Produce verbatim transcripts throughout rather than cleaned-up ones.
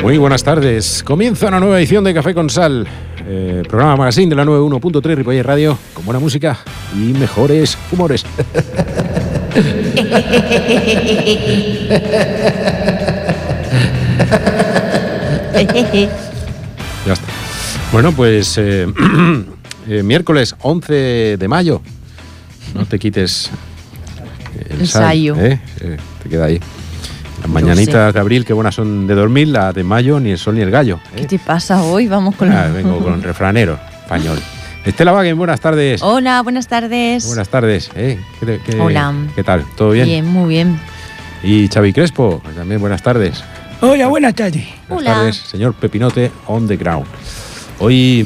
Muy buenas tardes. Comienza una nueva edición de Café con Sal, eh, programa magazine de la noventa y uno punto tres Ripollet Radio, con buena música y mejores humores. Ya está. Bueno, pues eh, eh, miércoles once de mayo. No te quites el ensayo. Sal, ¿eh? Eh, te queda ahí. Las mañanitas de abril, qué buenas son de dormir, las de mayo, ni el sol ni el gallo. ¿eh? ¿Qué te pasa hoy? Vamos con... Ah, vengo con refranero español. Estela Wagen, buenas tardes. Hola, buenas tardes. Buenas tardes. ¿eh? ¿Qué, qué, Hola. ¿Qué tal? ¿Todo bien? Bien, muy bien. Y Xavi Crespo, también buenas tardes. Hola, buenas tardes. Buenas Hola. tardes, señor Pepinote on the ground. Hoy,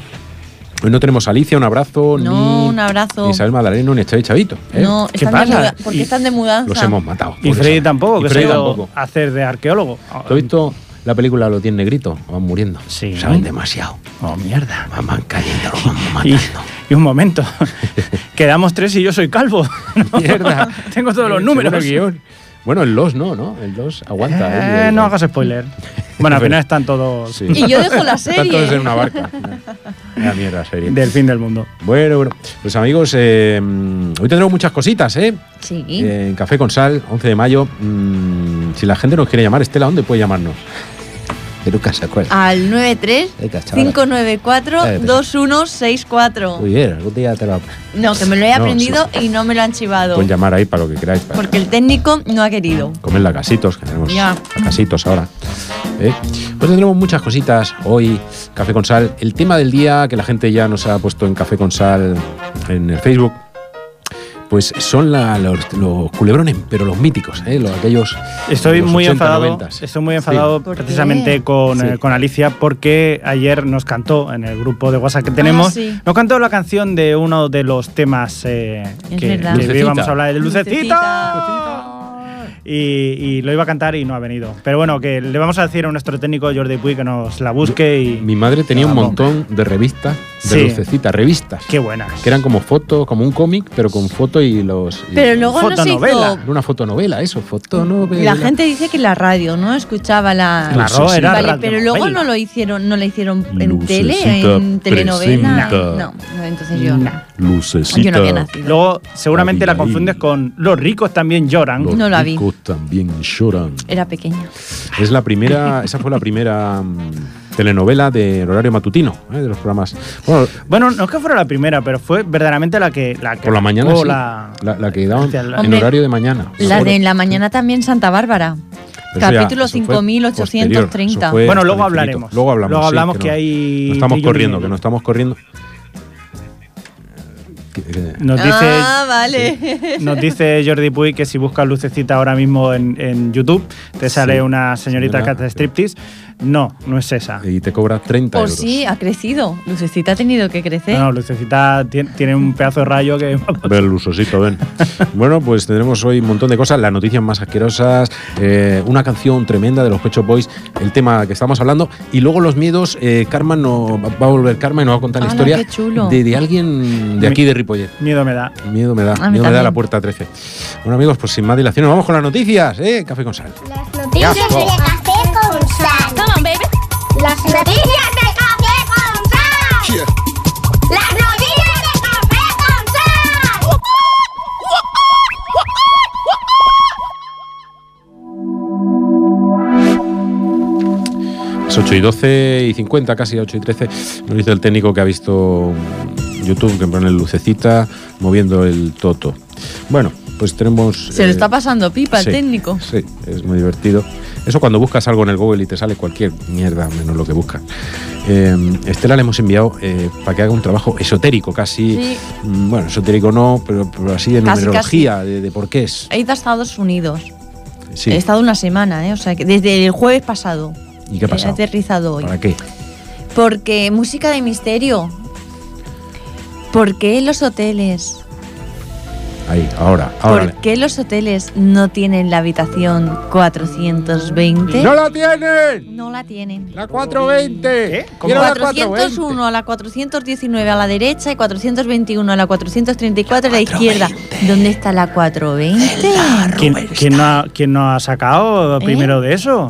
hoy no tenemos a Alicia, un abrazo, No, ni, un abrazo. ni Isabel Madaleno, ni Xavi Chavito. ¿eh? No, ¿Qué están de pasa? muda- porque Y- están de mudanza. Los hemos matado. Y por Freddy eso. tampoco, Y que se Freddy ha ido tampoco. a hacer de arqueólogo. ¿Todo esto, la película Los diez negritos? Van muriendo. Sí. Saben demasiado. Oh, mierda. Van, van cayendo, los van Y, matando. y un momento, quedamos tres y yo soy calvo. No, Mierda. Tengo todos los Según números. el guión. Bueno, el Los no, ¿no? El Los aguanta. Eh, ¿eh? El- no hagas spoiler. Bueno, al final están todos Sí. Y yo dejo la Están todos serie. en una barca. Una mierda serie. del fin del mundo. Bueno, bueno. Pues amigos, eh, hoy tendremos muchas cositas, ¿eh? Sí. Eh, En Café con Sal, once de mayo. Mm, si la gente nos quiere llamar, Estela, ¿dónde puede llamarnos? De Lucas, ¿se acuerda? Al nueve tres, cinco nueve cuatro, dos uno seis cuatro. Muy bien, algún día te lo No, que me lo he No, aprendido y no me lo han chivado. pueden llamar ahí para lo que queráis. Para Porque el técnico no ha querido. comer la casitos, que tenemos Ya. la casitos ahora. ¿eh? Pues tendremos muchas cositas hoy, Café con Sal. El tema del día, que la gente ya nos ha puesto en Café con Sal en el Facebook, pues son la- los, los culebrones, pero los míticos, ¿eh? Los, aquellos Estoy los muy ochenta, enfadado. noventas. Estoy muy enfadado ¿Por qué? precisamente con, Sí. eh, con Alicia porque ayer nos cantó en el grupo de WhatsApp que tenemos. Ah, sí. Nos cantó la canción de uno de los temas eh, Es que, verdad. que Lucecita. íbamos a hablar de Lucecita. Lucecita. Y, y lo iba a cantar y no ha venido. Pero bueno, que le vamos a decir a nuestro técnico Jordi Puy que nos la busque y... Mi madre tenía un Vamos. montón de revistas, de Sí. lucecitas, revistas, Qué buenas. que eran como fotos, como un cómic, pero con foto y los... y- Pero luego no se Fotonovela. hizo... Una fotonovela, eso, fotonovela. La gente dice que la radio no escuchaba la... Claro, sí, era Vale, radio pero luego novela. no lo hicieron, no la hicieron en Lucecita tele, en telenovela. presenta. No, no, entonces yo no. Lucecita. Yo no había nacido. Luego seguramente la Abigail. confundes con Los ricos también lloran. Los No la vi. ricos también lloran. Era pequeña. Es la primera, esa fue la primera mm, telenovela del horario matutino, ¿eh? De los programas. Bueno, Bueno, no es que fuera la primera, pero fue verdaderamente la que... La que por la mañana marcó sí. la- La, la que daban hacia la- en Hombre, horario de mañana. La Seguro. de en la mañana también Santa Bárbara. Pero eso ya- Capítulo eso fue cinco mil ochocientos treinta. posterior, eso fue Bueno, hasta luego el infinito. hablaremos. Luego hablamos. Luego sí, hablamos que no- hay no estamos trillón y corriendo, medio. que no estamos corriendo. Que- que- Nos dice, Ah, vale. nos dice Jordi Puy que si buscas Lucecita ahora mismo en, en YouTube, te sale Sí, una señorita señora. que hace striptease. No, no es esa. Y te cobra treinta O euros. sí, ha crecido. Lucecita ha tenido que crecer. No, no, Lucecita tiene, tiene un pedazo de rayo que... Ven, Lusosito, ven. Bueno, pues tendremos hoy un montón de cosas, las noticias más asquerosas, eh, una canción tremenda de los Pet Shop Boys, el tema que estamos hablando, y luego los miedos. eh, Carmen no, va a volver Carmen y nos va a contar la ¡Hala, historia qué chulo! de, de alguien de aquí de Ripollet. Miedo me da. Miedo me da, A mí miedo me da también. la puerta trece. Bueno, amigos, pues sin más dilación, vamos con las noticias, ¿eh? Café con Sal. Las noticias de Café con Sal. Come on, baby. Las noticias de Café con Sal. Las noticias de Café con Sal. Es ocho y doce y cincuenta, casi ocho y trece. Nos dice el técnico que ha visto YouTube que pone lucecita moviendo el toto. Bueno, pues tenemos... Se lo eh, está pasando pipa el sí, técnico. Sí, es muy divertido. Eso cuando buscas algo en el Google y te sale cualquier mierda menos lo que buscas. Eh, Estela le hemos enviado eh, para que haga un trabajo esotérico, casi... Sí. mm, Bueno, esotérico no, pero, pero así de Casi, numerología, de, de por qué es. He ido a Estados Unidos. Sí. He estado una semana, ¿eh? O sea, que desde el jueves pasado. ¿Y qué ha pasado? He aterrizado hoy. ¿Para qué? Porque música de misterio. ¿Por qué los hoteles? Ahí, ahora, ahora. ¿Por qué los hoteles no tienen la habitación cuatrocientos veinte? ¡No la tienen! No la tienen. ¡La cuatrocientos veinte! ¿Qué? ¿Cómo? Quiero la cuatrocientos uno cuatrocientos a la cuatrocientos diecinueve a la derecha y cuatrocientos veintiuno a la cuatrocientos treinta y cuatro a la izquierda. ¿Dónde está la cuatrocientos veinte? ¿Quién, quién no ha, quién no ha sacado primero de eso?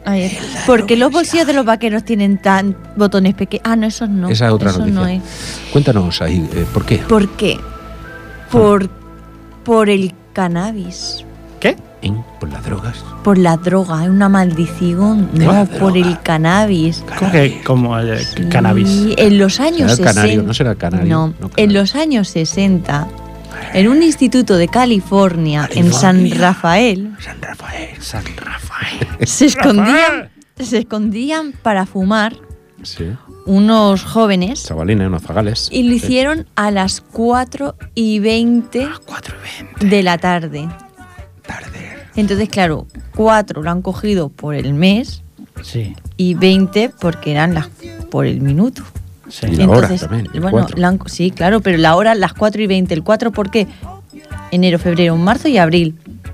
Ay, ¿por qué los bolsillos de los vaqueros tienen tan botones pequeños? Ah, no, esos no. Esa es otra eso noticia. no es. Cuéntanos ahí, eh, ¿por qué? ¿Por qué? Por, por el cannabis. ¿Qué? ¿Eh? ¿Por las drogas? Por la droga, es una maldición. ¿De No, la por droga? el cannabis. ¿Cómo que como eh, Sí, cannabis? En los años ¿Será el canario? sesenta. ¿No será el canario? No, No, en canario. los años sesenta, en un instituto de California, en San California. Rafael, San Rafael. San Rafael. se escondían, se escondían para fumar Sí. unos jóvenes Chavalines, unos zagales. y lo hicieron a las cuatro y veinte cuatro y veinte. de la tarde. Tarde. Entonces, claro, cuatro lo han cogido por el mes Sí, y veinte porque eran las por el minuto. sí. Y la hora también, el bueno, cuatro. la han- sí, claro, pero la hora las cuatro y veinte. ¿El cuatro por qué? Enero, febrero, marzo y abril.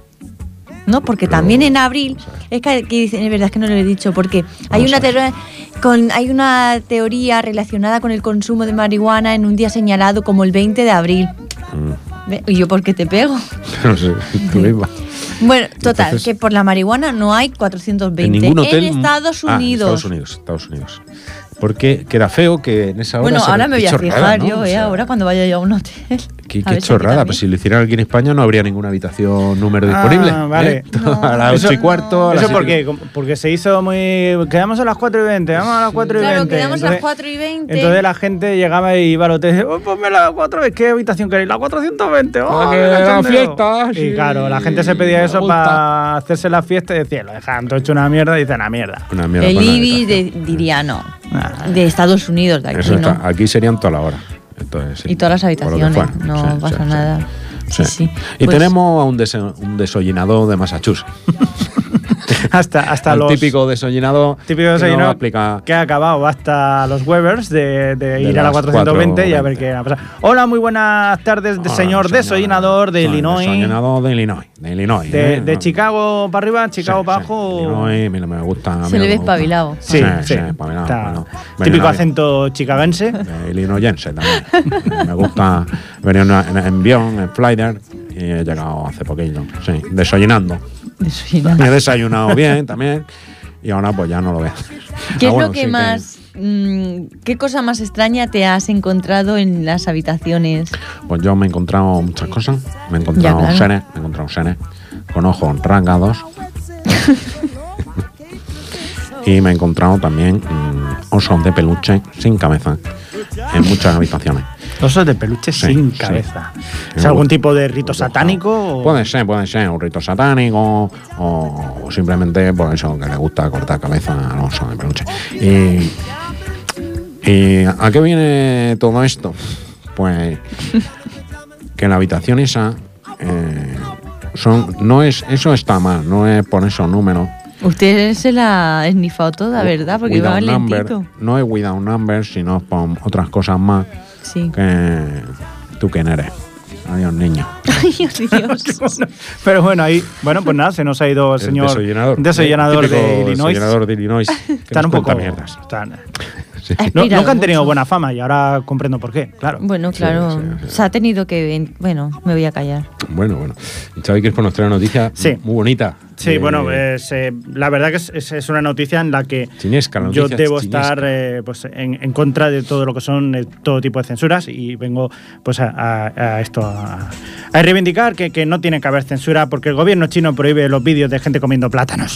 No, porque Pero, también en abril, vamos a ver. es que, que dicen, es verdad es que no lo he dicho, porque hay Vamos una, a ver. teoría, con, hay una teoría relacionada con el consumo de marihuana en un día señalado como el veinte de abril. Mm. Ve, ¿Y yo por qué te pego? No sé, tú misma. Bueno, total, Entonces- que por la marihuana no hay cuatrocientos veinte. En ningún hotel. En Estados Ah, en Unidos. Estados Unidos, Estados Unidos. Porque queda feo que en esa hora. Bueno, se ahora ve- me voy qué a chorrada, fijar ¿no? yo, O eh, sea, ahora cuando vaya yo a un hotel. Qué, A qué ver si aquí chorrada, también. pues si lo hicieran aquí en España no habría ninguna habitación número Ah, disponible. vale. ¿eh? No. A las Eso- ocho y cuarto. a las ¿Eso por siete- qué? Porque se hizo muy... Quedamos a las cuatro y veinte, vamos a las cuatro y Claro, veinte. quedamos a las Entonces- cuatro y veinte. Entonces la gente llegaba y iba al hotel y decía, oh, ponme la cuatro veinte, ¿qué habitación queréis? La cuatrocientos veinte, oh, Para qué que la cachondeo". fiesta, Y sí, claro, la gente se pedía me eso gusta. para hacerse la fiesta y decía, lo dejan todo hecho una mierda, y dicen, una mierda. Una mierda El con la IBI habitación. de- diría no. Ah. De Estados Unidos, de aquí Eso no. está, aquí serían toda la hora. Entonces, sí, Y todas las por lo que habitaciones, fuera. no Sí, pasa sí, sí. nada. Sí, sí. Y Pues- tenemos a un, dese- un desollinado de Massachusetts. Hasta, hasta el los... típico desollinado. Típico que desayuno no aplica. que ha acabado hasta los Webers de, de ir a la las cuatrocientos veinte y a ver cuatrocientos veinte. qué va a pasar. Hola, muy buenas tardes, de Ah, señor desollinador de soy Illinois. Desollinador de Illinois. De Illinois. De, ¿eh? de No. Chicago para arriba, Chicago Sí, para sí. abajo. Illinois, mira, me gusta. a mí Se le me ve gusta. espabilado. Sí, Sí, sí. sí, espabilado, Está- bueno. típico Venía- acento chicagense. de illinoisense también. Me gusta venir en, en, en avión, en Flyer, y he llegado hace poquillo. Sí, desayunando. Desollinado. Me he desayunado bien también, y ahora pues ya no lo voy a hacer. ¿Qué Ah, es bueno, lo que sí más... mm, ¿Qué cosa más extraña te has encontrado en las habitaciones? Pues yo me he encontrado muchas cosas. Me he encontrado Ya, claro. seres, me he encontrado seres con ojos rasgados. Y me he encontrado también mm, osos de peluche sin cabeza en muchas habitaciones. Osos de peluche Sí, sin sí. cabeza. ¿Es Me algún gusta. tipo de rito Dibujado. satánico? o- Puede ser, puede ser un rito satánico o, o simplemente por eso que le gusta cortar cabeza al oso de peluche. Y, ¿Y a qué viene todo esto? Pues que la habitación esa eh, son, no es, eso está mal, no es por esos números. Usted se la ha esnifado toda, ¿verdad? Porque Without va number, lentito. no es without number, sino por otras cosas más Sí. que tú quién eres. Adiós, niño. Ay, Dios. Pero bueno, ahí, bueno, pues nada, se nos ha ido el El señor desollinador. desollinador El típico de Illinois. desollinador de Illinois. que Están nos un poco. cuenta mierdas. están- Sí. Ha no, expirado nunca han tenido mucho. buena fama y ahora comprendo por qué, claro. Bueno, Sí, claro, sí, sí. se ha tenido que... Bueno, me voy a callar. Bueno, bueno. Xavi, ¿quieres nos trae una noticia Sí. muy bonita? Sí, Eh, bueno, pues, eh, la verdad que es, es- es una noticia en la que Chinesca, la yo noticia debo chinesca. estar eh, pues, en, en contra de todo lo que son eh, todo tipo de censuras y vengo pues a, a- a esto a, a reivindicar que, que no tiene que haber censura porque el gobierno chino prohíbe los vídeos de gente comiendo plátanos.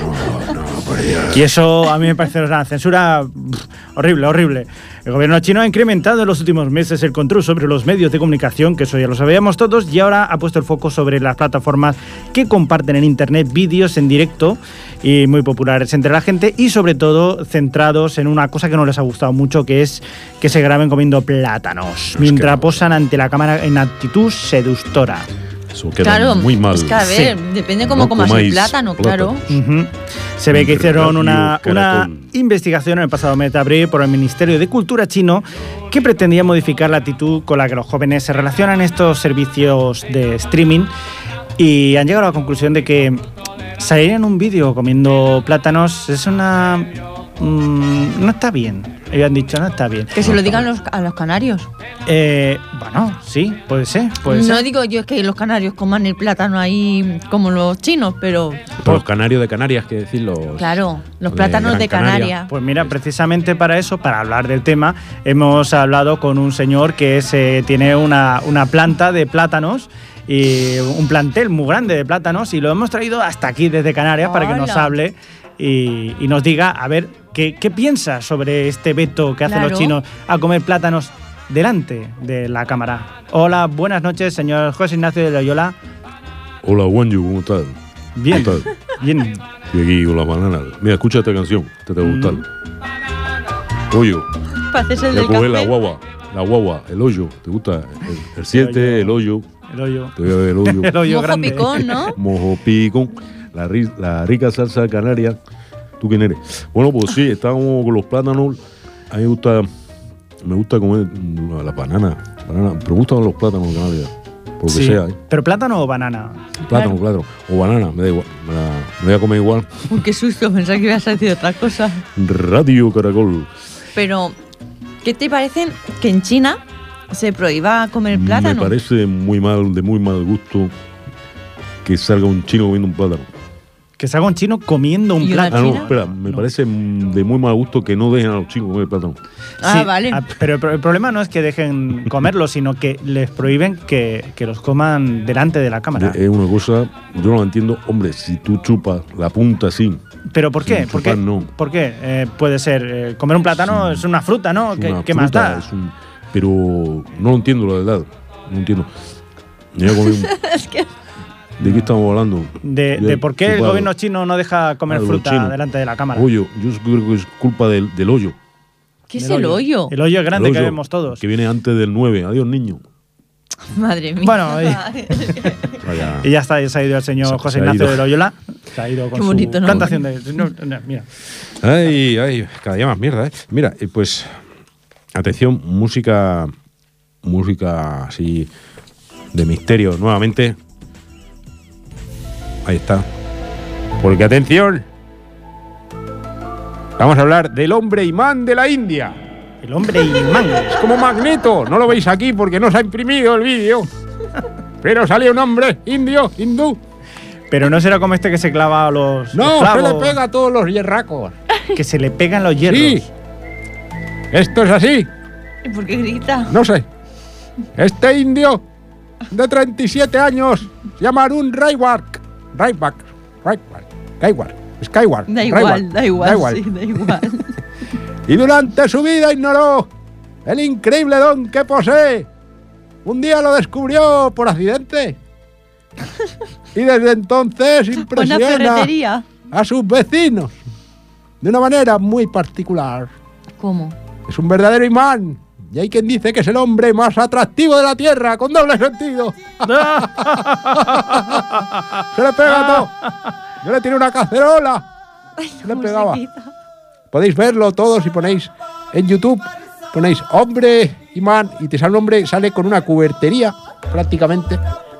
Y eso a mí me parece una censura pff, horrible, horrible. El gobierno chino ha incrementado en los últimos meses el control sobre los medios de comunicación, que eso ya lo sabíamos todos, y ahora ha puesto el foco sobre las plataformas que comparten en Internet vídeos en directo y muy populares entre la gente y sobre todo centrados en una cosa que no les ha gustado mucho, que es que se graben comiendo plátanos, mientras que no. posan ante la cámara en actitud seductora. Eso queda Claro, muy mal. es que a ver, depende cómo No comas el comáis plátano, plátano. claro. Ujú. Se ve que hicieron una, Radio una Caracol. investigación en el pasado mes de abril por el Ministerio de Cultura chino que pretendía modificar la actitud con la que los jóvenes se relacionan en estos servicios de streaming y han llegado a la conclusión de que salir en un vídeo comiendo plátanos es una mmm, no está bien. Ellos han dicho, no está bien. Que se lo digan los, a los canarios. Eh, bueno, sí, puede ser. Puede no ser. digo yo que los canarios coman el plátano ahí como los chinos, pero Por los canarios de Canarias, que decir los. claro, los de plátanos Gran de Canaria. Canarias. Pues mira, precisamente para eso, para hablar del tema, hemos hablado con un señor que es, eh, tiene una, una planta de plátanos y un plantel muy grande de plátanos y lo hemos traído hasta aquí desde Canarias para que nos Hola. hable y, y nos diga, a ver, ¿qué, qué piensa sobre este veto que hacen Claro. los chinos a comer plátanos delante de la cámara? Hola, buenas noches, señor José Ignacio de Loyola. Hola, Wanyu, ¿cómo estás? Bien, ¿Cómo estás? bien. Y aquí con la banana. Mira, escucha esta canción, te te va a gustar. Mm. Hoyo, Pareces el voy a del coger la café. guagua, la guagua, el hoyo, ¿te gusta? El siete, el hoyo, El hoyo. te voy a ver el hoyo. El hoyo Mojo grande. picón, ¿no? Mojo picón, la, ri- la rica salsa canaria. ¿Tú quién eres? Bueno, pues sí, estábamos con los plátanos. A mí me gusta, me gusta comer la banana. banana. Pero me gustan los plátanos de Canarias, por lo que Sí. sea. ¿eh? ¿Pero plátano o banana? Plátano, plátano. O banana, me da igual. Me, la, me voy a comer igual. Uy, qué susto, pensaba que ibas a decir otra cosa. Radio Caracol. Pero, ¿qué te parece que en China se prohíba comer plátano? Me parece muy mal, de muy mal gusto que salga un chino comiendo un plátano. Que salga un chino comiendo un ¿Y una Ah, plátano. no, china? espera, me No. parece mm, de muy mal gusto que no dejen a los chinos comer plátano. Ah, Sí, vale. ah, pero el pro- el problema no es que dejen comerlo, sino que les prohíben que, que los coman delante de la cámara. Es una cosa, yo no la entiendo. Hombre, si tú chupas la punta así, ¿Pero por qué? sin ¿Por qué? chupar, no. ¿Por qué? Eh, puede ser, eh, comer un plátano es una fruta, ¿no? es ¿Qué, una qué más fruta, da? es un- pero no lo entiendo, la verdad. No lo entiendo. Me voy a comer un- Es que ¿De qué estamos hablando? De, Yo de he por qué el chupado. gobierno chino no deja comer Ah, de los fruta chinos. delante de la cámara. Hoyo, yo creo que es culpa del, del hoyo. ¿qué es Del el hoyo? El hoyo grande El que hoyo, vemos todos. Que viene antes del nueve. Adiós, niño. Madre mía. Bueno, y- Vaya. Y ya está, ya se ha ido el señor Se- José se ha Ignacio ido. de Loyola. Se ha ido con Qué bonito, su ¿no? plantación de... no, no, mira. Ay, ay, cada día más mierda, ¿eh? Mira, eh, pues, atención, música, música así de misterio, nuevamente. Ahí está. Porque, atención, vamos a hablar del hombre imán de la India. El hombre imán. Es como Magneto, no lo veis aquí porque no se ha imprimido el vídeo. Pero salió un hombre indio, hindú. Pero no será como este que se clava a los, No, los se le clavos, pega a todos los hierracos. que se le pegan los hierros. Sí. Esto es así. ¿Y por qué grita? No sé. Este indio de treinta y siete años se llama Arun Raiwak. Raiwak. Raiwak. Skyward. Skyward. Da igual, Raiwak. da igual, sí, da igual. Y durante su vida ignoró el increíble don que posee. Un día lo descubrió por accidente. Y desde entonces Una impresiona ferretería. a sus vecinos de una manera muy particular. ¿Cómo? Es un verdadero imán. Y hay quien dice que es el hombre más atractivo de la Tierra, con doble sentido. Se le pega todo. Yo le tiré una cacerola. Se le pegaba. Podéis verlo todos si ponéis en YouTube. Ponéis hombre imán y te sale un hombre, sale con una cubertería prácticamente.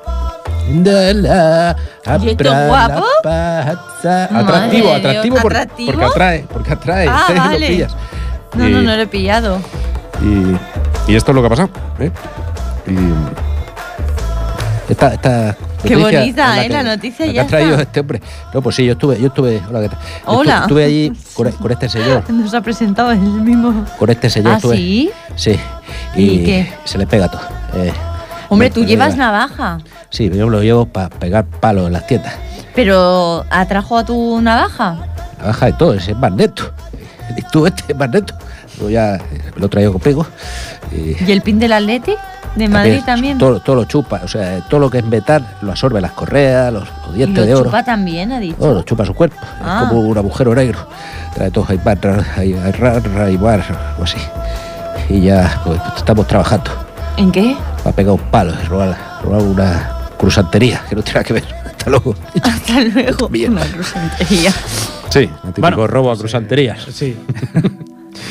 ¿Y esto es guapo? Atractivo, Madre de atractivo, Dios, por- ¿atractivo? porque atrae, porque atrae. Ah, ¿sí? Lo vale. pillas. No, Y- no, no lo he pillado. y, y esto es lo que ha pasado. ¿eh? Y esta, esta Qué noticia bonita, es ¿eh? La noticia la que ya ha traído está. este hombre. No, pues sí, yo estuve, yo estuve, hola, ¿qué tal? Yo estu- Hola. Estuve allí con, con este señor, Nos ha presentado el mismo. con este señor ¿Ah, estuve. sí? Sí. ¿Y qué? Se le pega todo. Eh, Hombre, me- tú me llevas pega. navaja. Sí, yo lo llevo para pegar palos en las tiendas. Pero, ¿atrajo a tu navaja? La baja de todo, ese es magneto. Y tú este es magneto. Yo ya eh, lo traigo con pego. Y ¿Y el pin del Athletic? ¿De Madrid también? Todo, todo lo chupa, o sea, todo lo que es metal lo absorbe, las correas, los, los ¿Y dientes de lo oro. chupa también, ha dicho? Todo lo chupa su cuerpo. Ah. Es como un agujero negro. Trae todo ahí, barra, ahí, ahí, ra, ra, y bar, o así. Y ya pues, estamos trabajando ¿En qué? para pegar un palo y robar, robar una crusantería que no tiene nada que ver. Hasta luego. Hasta luego. Bien. Una crucentería. Sí, el típico Bueno, robo a crusanterías Sí.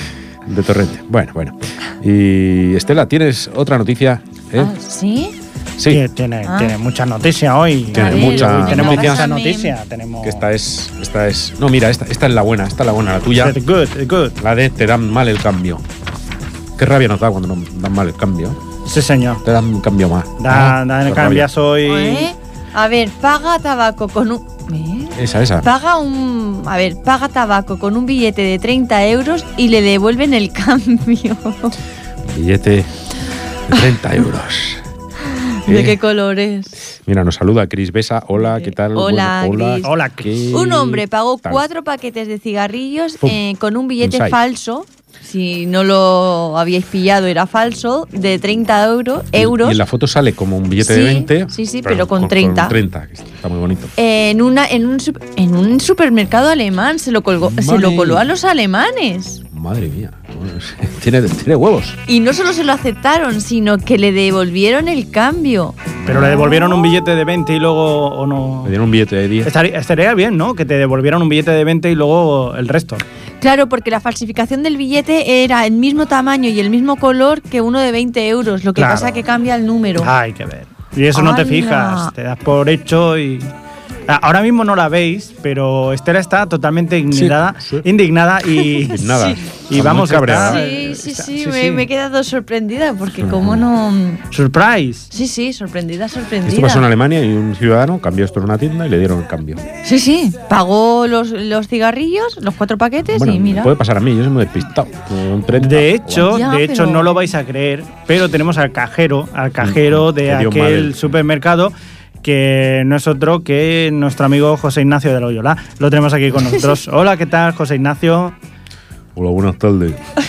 de Torrente. Bueno, bueno. Y Estela, ¿tienes otra noticia? ¿eh? Ah, ¿sí? Sí, Tiene, tiene, Ah. tiene muchas noticias hoy. Tiene A ver, mucha- venga, tenemos noticias. muchas pásame. noticias. Tenemos. que esta es, esta es. No, mira, esta, esta es la buena, esta es la buena, la tuya. It's good, it's good. La de te dan mal el cambio. Qué rabia nos da cuando nos dan mal el cambio. Sí, señor. Te dan un cambio más. Da, Ah, da qué el rabia. cambias hoy. ¿Eh? A ver, paga tabaco con un. ¿Eh? Esa, esa. Paga un. A ver, paga tabaco con un billete de treinta euros y le devuelven el cambio. Billete de treinta euros. ¿De Eh, qué colores? Mira, nos saluda Cris Besa. Hola, ¿qué tal? Hola, Bueno, Cris. Hola, ¿qué Un hombre pagó tal? cuatro paquetes de cigarrillos Pum. eh, con un billete Inside. falso. Si no lo habíais pillado, era falso, de treinta euro, Y- euros. Y en la foto sale como un billete Sí, de veinte. sí, sí, pero con treinta. Con treinta, que está muy bonito. En, una, en, un, sup- en un supermercado alemán. Se lo, colgó, se lo Vale. coló a los alemanes. Madre mía. tiene, tiene huevos. Y no solo se lo aceptaron, sino que le devolvieron el cambio. Pero le devolvieron un billete de veinte y luego. ¿O no? Le dieron un billete de diez. Estaría, estaría bien, ¿no? Que te devolvieran un billete de veinte y luego el resto. Claro, porque la falsificación del billete era el mismo tamaño y el mismo color que uno de veinte euros. Lo que Claro. pasa que cambia el número. Hay que ver. Y eso no te ¡Hala! fijas, te das por hecho y. Ah, Ahora mismo no la veis, pero Estela está totalmente indignada, sí. indignada y, Indignada. y Está vamos muy cabreada. está- Sí, sí, está- sí, me, me he quedado sorprendida porque Mm. como no... Surprise. Sí, sí, sorprendida, Esto sorprendida. pasó en Alemania y un ciudadano cambió esto en una tienda y le dieron el cambio. Sí, sí, pagó los, los cigarrillos, los cuatro paquetes Bueno, y mira. puede pasar a mí, yo soy muy despistado. Con treinta, De hecho, Ya, de hecho pero- no lo vais a creer, pero tenemos al cajero, al cajero de Que dio mal aquel el- supermercado que no es otro que nuestro amigo José Ignacio de Loyola. Lo tenemos aquí con nosotros. Hola, ¿qué tal, José Ignacio? Hola, buenas tardes.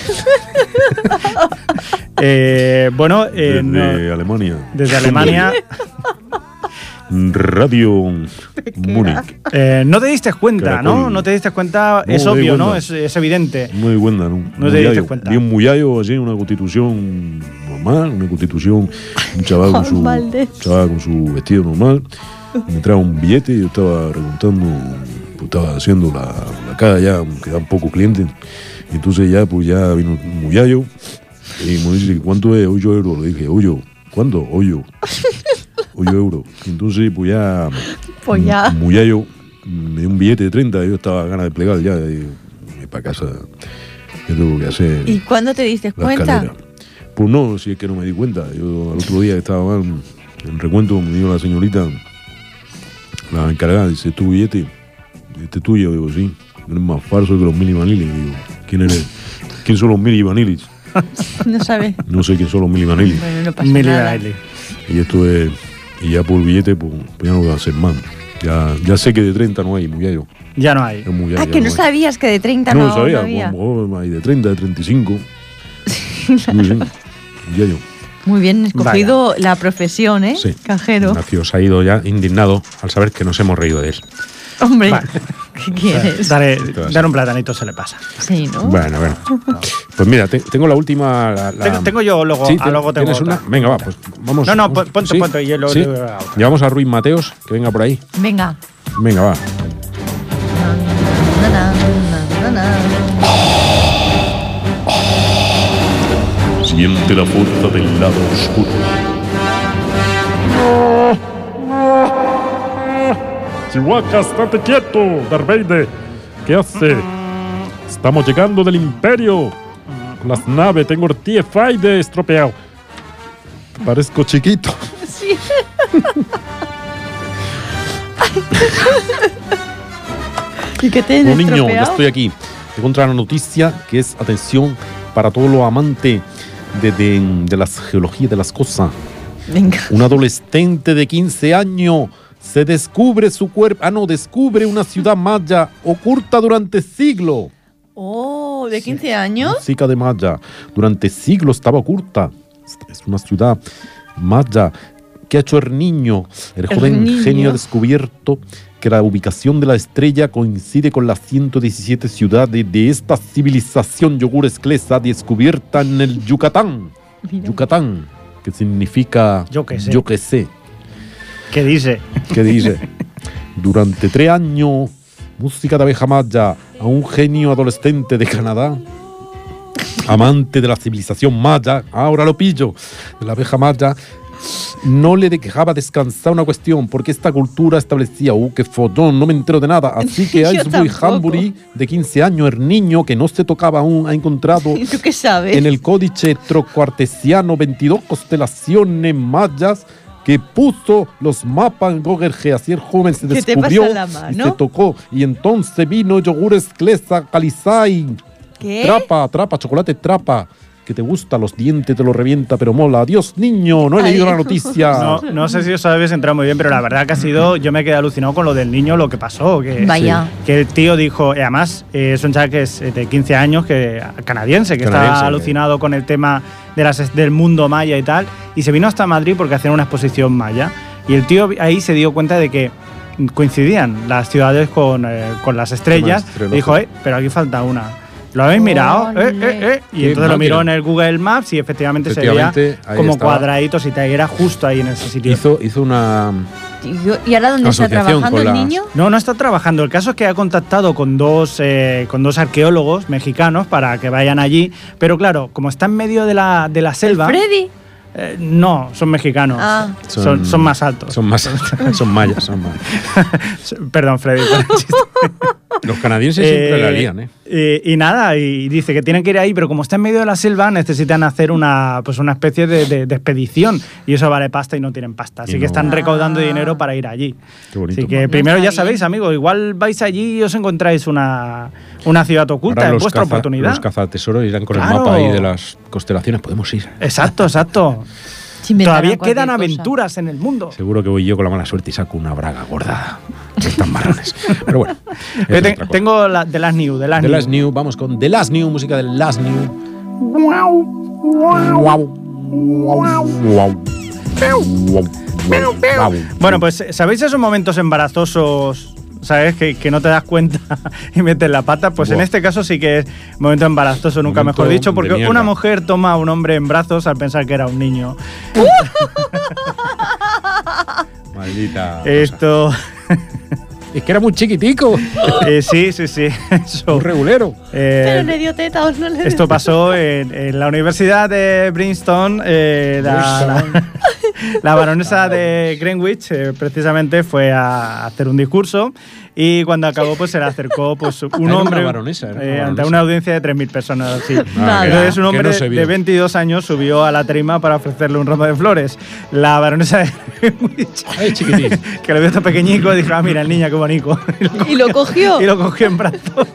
Eh, bueno, Desde eh, no- Alemania. desde Alemania. Radio Múnich. Eh, no te diste cuenta, ¿no? Caracol. No te diste cuenta, No, es me di obvio, ¿no? cuenta. Es, es evidente. No me di cuenta, ¿no? No te diste Muyallo. cuenta. Vi un muyallo allí, una constitución normal, una constitución, un chaval con su, Juan Valdés. chaval con su vestido normal. Me trae un billete y yo estaba preguntando, pues estaba haciendo la, la cara ya, quedaban pocos clientes. Y entonces ya, pues ya vino un muyallo y me dice, ¿cuánto es? ocho euros. Le dije, ocho. ¿Cuánto? ocho. ocho euros. Y entonces, pues ya, Pues ya. un muyallo me dio un billete de treinta y yo estaba a ganas de plegar ya. Y me para casa. Yo tengo que hacer ¿Y cuándo te diste la cuenta? escalera. Pues no, si es que no me di cuenta. Yo al otro día que estaba mal, en el recuento me dio la señorita, la encargada, dice, ¿tu billete? ¿Este es tuyo? Digo, sí. Eres más falso que los mili vanilis. Digo, ¿quién eres? ¿Quién son los mili vanilis? No sabes. No sé quién son los mili vanilis. Bueno, no pasa Mili nada. Bailey. Y esto es, y ya por el billete, pues, pues ya no voy a hacer más. Ya, ya sé que de treinta no hay, muy gallo. Ya no hay. Es muy gallo, Ah, ya que no hay. sabías que de treinta No no, lo sabía, no había. pues, a lo mejor hay de treinta, de treinta y cinco. Muy bien, muy gallo. Muy bien escogido la profesión, ¿eh? Sí. Cajero. Ignacio se ha ido ya indignado al saber que nos hemos reído de él. Hombre, Vale. ¿qué quieres? Dale, te vas a- dale un platanito, se le pasa. Sí, ¿no? Bueno, bueno. Pues mira, te- tengo la última. La, la- Tengo, tengo yo luego, Sí, ah, te- luego tengo ¿tienes otra. una? Venga, va, pues vamos. No, no, vamos- pon- ponte, ¿sí? ponte, y yo luego ¿Sí? te voy a la otra. Llevamos a Ruiz Mateos, que venga por ahí. Venga. Venga, va. Na, na, na, na, na. Siente la fuerza del lado oscuro. Chihuahua, estate quieto, Darth Vader. ¿Qué hace? Estamos llegando del Imperio. Las naves, tengo el T F I de estropeado. Parezco chiquito. Sí. ¿Y qué te Bueno, niño, ya estoy aquí. Te contra la noticia que es, atención, para todos los amantes de, de, de las geologías de las cosas. Venga. Un adolescente de quince años se descubre su cuerpo. Ah, no, descubre una ciudad maya oculta durante siglos. Oh, ¿de quince años? Música de Maya. Durante siglos estaba oculta. Es una ciudad maya. ¿Qué ha hecho el niño? El, El joven niño. genio ha descubierto que la ubicación de la estrella coincide con las ciento diecisiete ciudades de esta civilización yogur esclesa descubierta en el Yucatán. Mira. Yucatán, que significa Yo qué sé. Yo qué sé. ¿Qué dice? ¿Qué dice? Durante tres años, música de abeja maya a un genio adolescente de Canadá, amante de la civilización maya, ahora lo pillo, de la abeja maya, no le dejaba descansar una cuestión, porque esta cultura establecía, uh, qué fotón, no me entero de nada. Así que Yo Icebury tampoco. Hambury, de quince años, el niño que no se tocaba aún, ha encontrado ¿Tú qué sabes? en el códice trocuartesiano veintidós constelaciones mayas que puso los mapas en Google G. Así el joven se ¿Qué te descubrió pasa en la y mano? se tocó. Y entonces vino yogures Clesa, Calizay, ¿Qué? trapa, trapa, chocolate trapa. Que te gusta, los dientes te lo revienta, pero mola. Adiós, niño, no he Ay. leído la noticia. No, no sé si os habéis entrado muy bien, pero la verdad que ha sido. Yo me quedé alucinado con lo del niño, lo que pasó. Que, Vaya. que el tío dijo, y además eh, es un chaval que es de quince años, que canadiense, que Canadiense, está que- alucinado con el tema de las, del mundo maya y tal, y se vino hasta Madrid porque hacían una exposición maya. Y el tío ahí se dio cuenta de que coincidían las ciudades con, eh, con las estrellas. Tema de Y dijo, eh, pero aquí falta una. ¿Lo habéis mirado? Eh, Ole. eh, eh. Y Qué entonces lo miró en máquina. el Google Maps y efectivamente, se Efectivamente, veía ahí como estaba. cuadraditos y tal, y era justo ahí en ese sitio. Hizo, hizo una. ¿Y ahora dónde está Asociación trabajando con el las- niño? No, no está trabajando. El caso es que ha contactado con dos, eh, con dos arqueólogos mexicanos para que vayan allí. Pero claro, como está en medio de la, de la selva. ¿Freddy? eh, no, son mexicanos. Ah. Son, son más altos. Son más. Son mayas, son mayas. Perdón, Freddy. por el chiste. Los canadienses siempre Eh, la lían, ¿eh? Y, y nada, y dice que tienen que ir ahí, pero como está en medio de la selva, necesitan hacer una, pues una especie de, de- de expedición. Y eso vale pasta y no tienen pasta. Así Y que no. están recaudando Ah. dinero para ir allí. Qué bonito. Así que No primero está ya sabéis, bien. amigos, igual vais allí y os encontráis una, una ciudad oculta, Ahora es los vuestra caza- oportunidad. Los cazatesoros irán con Claro. el mapa ahí de las constelaciones. Podemos ir. Exacto, exacto. Se inventarán Todavía cualquier quedan cosa. aventuras en el mundo. Seguro que voy yo con la mala suerte y saco una braga gorda. Están marrones. Pero bueno. eso Eh, es te- otra cosa. tengo la, The Last New, The Last The New. Last New, vamos con The Last New, música de Last New. Wow. Wow. Wow. Wow. Bueno, pues ¿sabéis esos momentos embarazosos? ¿Sabes? Que, que no te das cuenta y metes la pata. Pues en Buah. este caso sí que es momento embarazoso, nunca Momento mejor dicho, de porque mierda. una mujer toma a un hombre en brazos al pensar que era un niño. Maldita. Esto. Es que era muy chiquitico. eh, sí, sí, sí. Eso. Un regulero. Eh, Pero le dio teta o no le dio Esto pasó en, en la Universidad de Princeton. eh, la, la- la baronesa de Greenwich eh, precisamente fue a hacer un discurso y cuando acabó pues se le acercó pues, un Era una hombre baronesa, era una eh, ante baronesa. una audiencia de tres mil personas. Así. Nada. Entonces un Que hombre no se vio. de veintidós años subió a la tarima para ofrecerle un ramo de flores. La baronesa de Greenwich, Ay, chiquitín. que lo vio tan pequeñico, dijo, ah, mira, el niño, qué bonito. ¿Y lo cogió? Y lo cogió en brazos.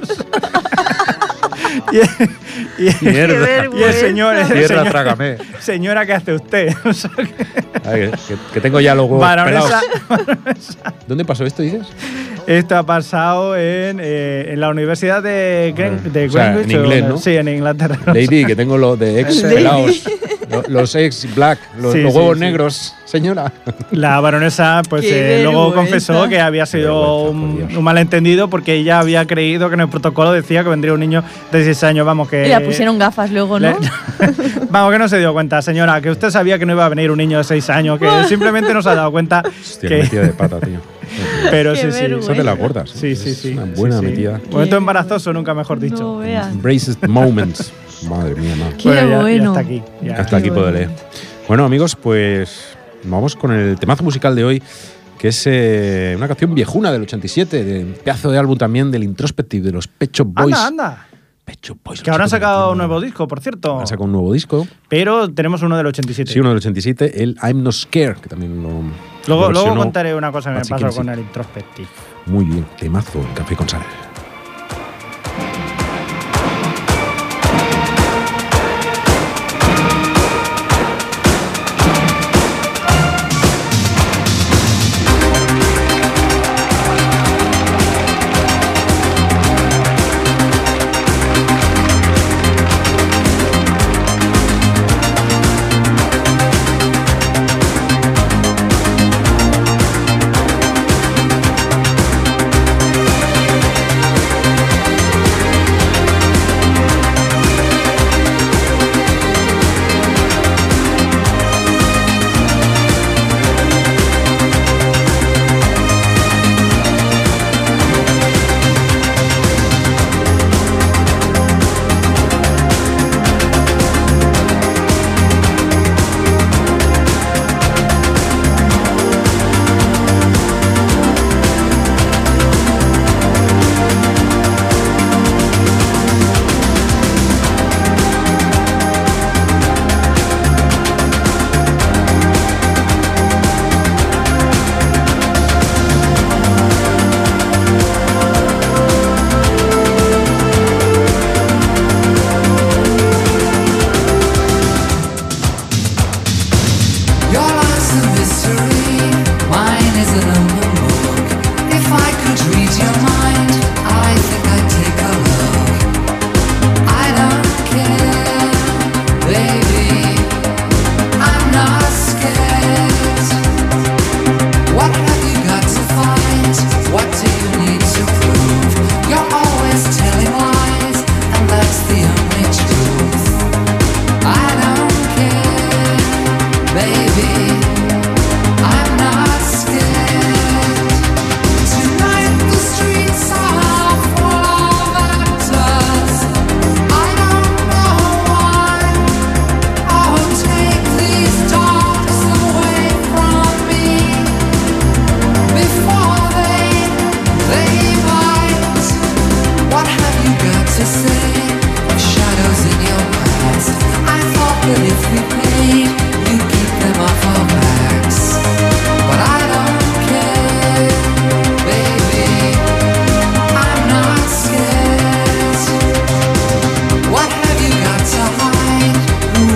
y, y- Mierda. y el señor, el Tierra, señor- trágame. señora, ¿qué hace usted? O sea, que- Ay, que, que tengo ya los huevos baronesa, pelados. ¿Dónde pasó esto, dices? esto ha pasado en, eh, en la Universidad de, Gren- de O sea, Greenwich. en inglés, ¿no? Sí, en Inglaterra. Lady, que tengo los de ex Lady. pelados. Lo- Los ex black, los, Sí, los sí, huevos sí. negros, señora. La baronesa, pues Qué eh, luego vergüenza. confesó que había sido vergüenza, por un, Dios. un malentendido porque ella había creído que en el protocolo decía que vendría un niño de dieciséis años. Vamos, que. Y le pusieron gafas luego, ¿no? Le- Vamos, que no se dio cuenta, señora, que usted sabía que no iba a venir un niño de seis años, que simplemente no se ha dado cuenta. Hostia, qué que, metida de pata, tío. pero Qué sí, sí. vergüenza. Eso te la gordas. Sí, sí, Es sí. Una buena sí, sí. metida. Momento embarazoso, nunca mejor dicho. No veas. Embraces moments. Madre mía, madre. Qué Bueno, ya- ya bueno. hasta aquí. ya. Hasta aquí Qué puedo bueno. leer. Bueno, amigos, pues vamos con el temazo musical de hoy, que es eh, una canción viejuna del ochenta y siete, de un pedazo de álbum también del Introspective de los Pet Shop Boys. Anda, anda. Pet Shop Boys. Que ahora han chicos, sacado tío, un nuevo disco, por cierto. Han sacado un nuevo disco. Pero tenemos uno del ochenta y siete. Sí, uno del ochenta y siete, el I'm Not Scared, que también lo. Luego, lo luego versionó contaré una cosa que me Patsy pasó Kensit. con el Introspective. Muy bien, temazo en Café con Sal. Thank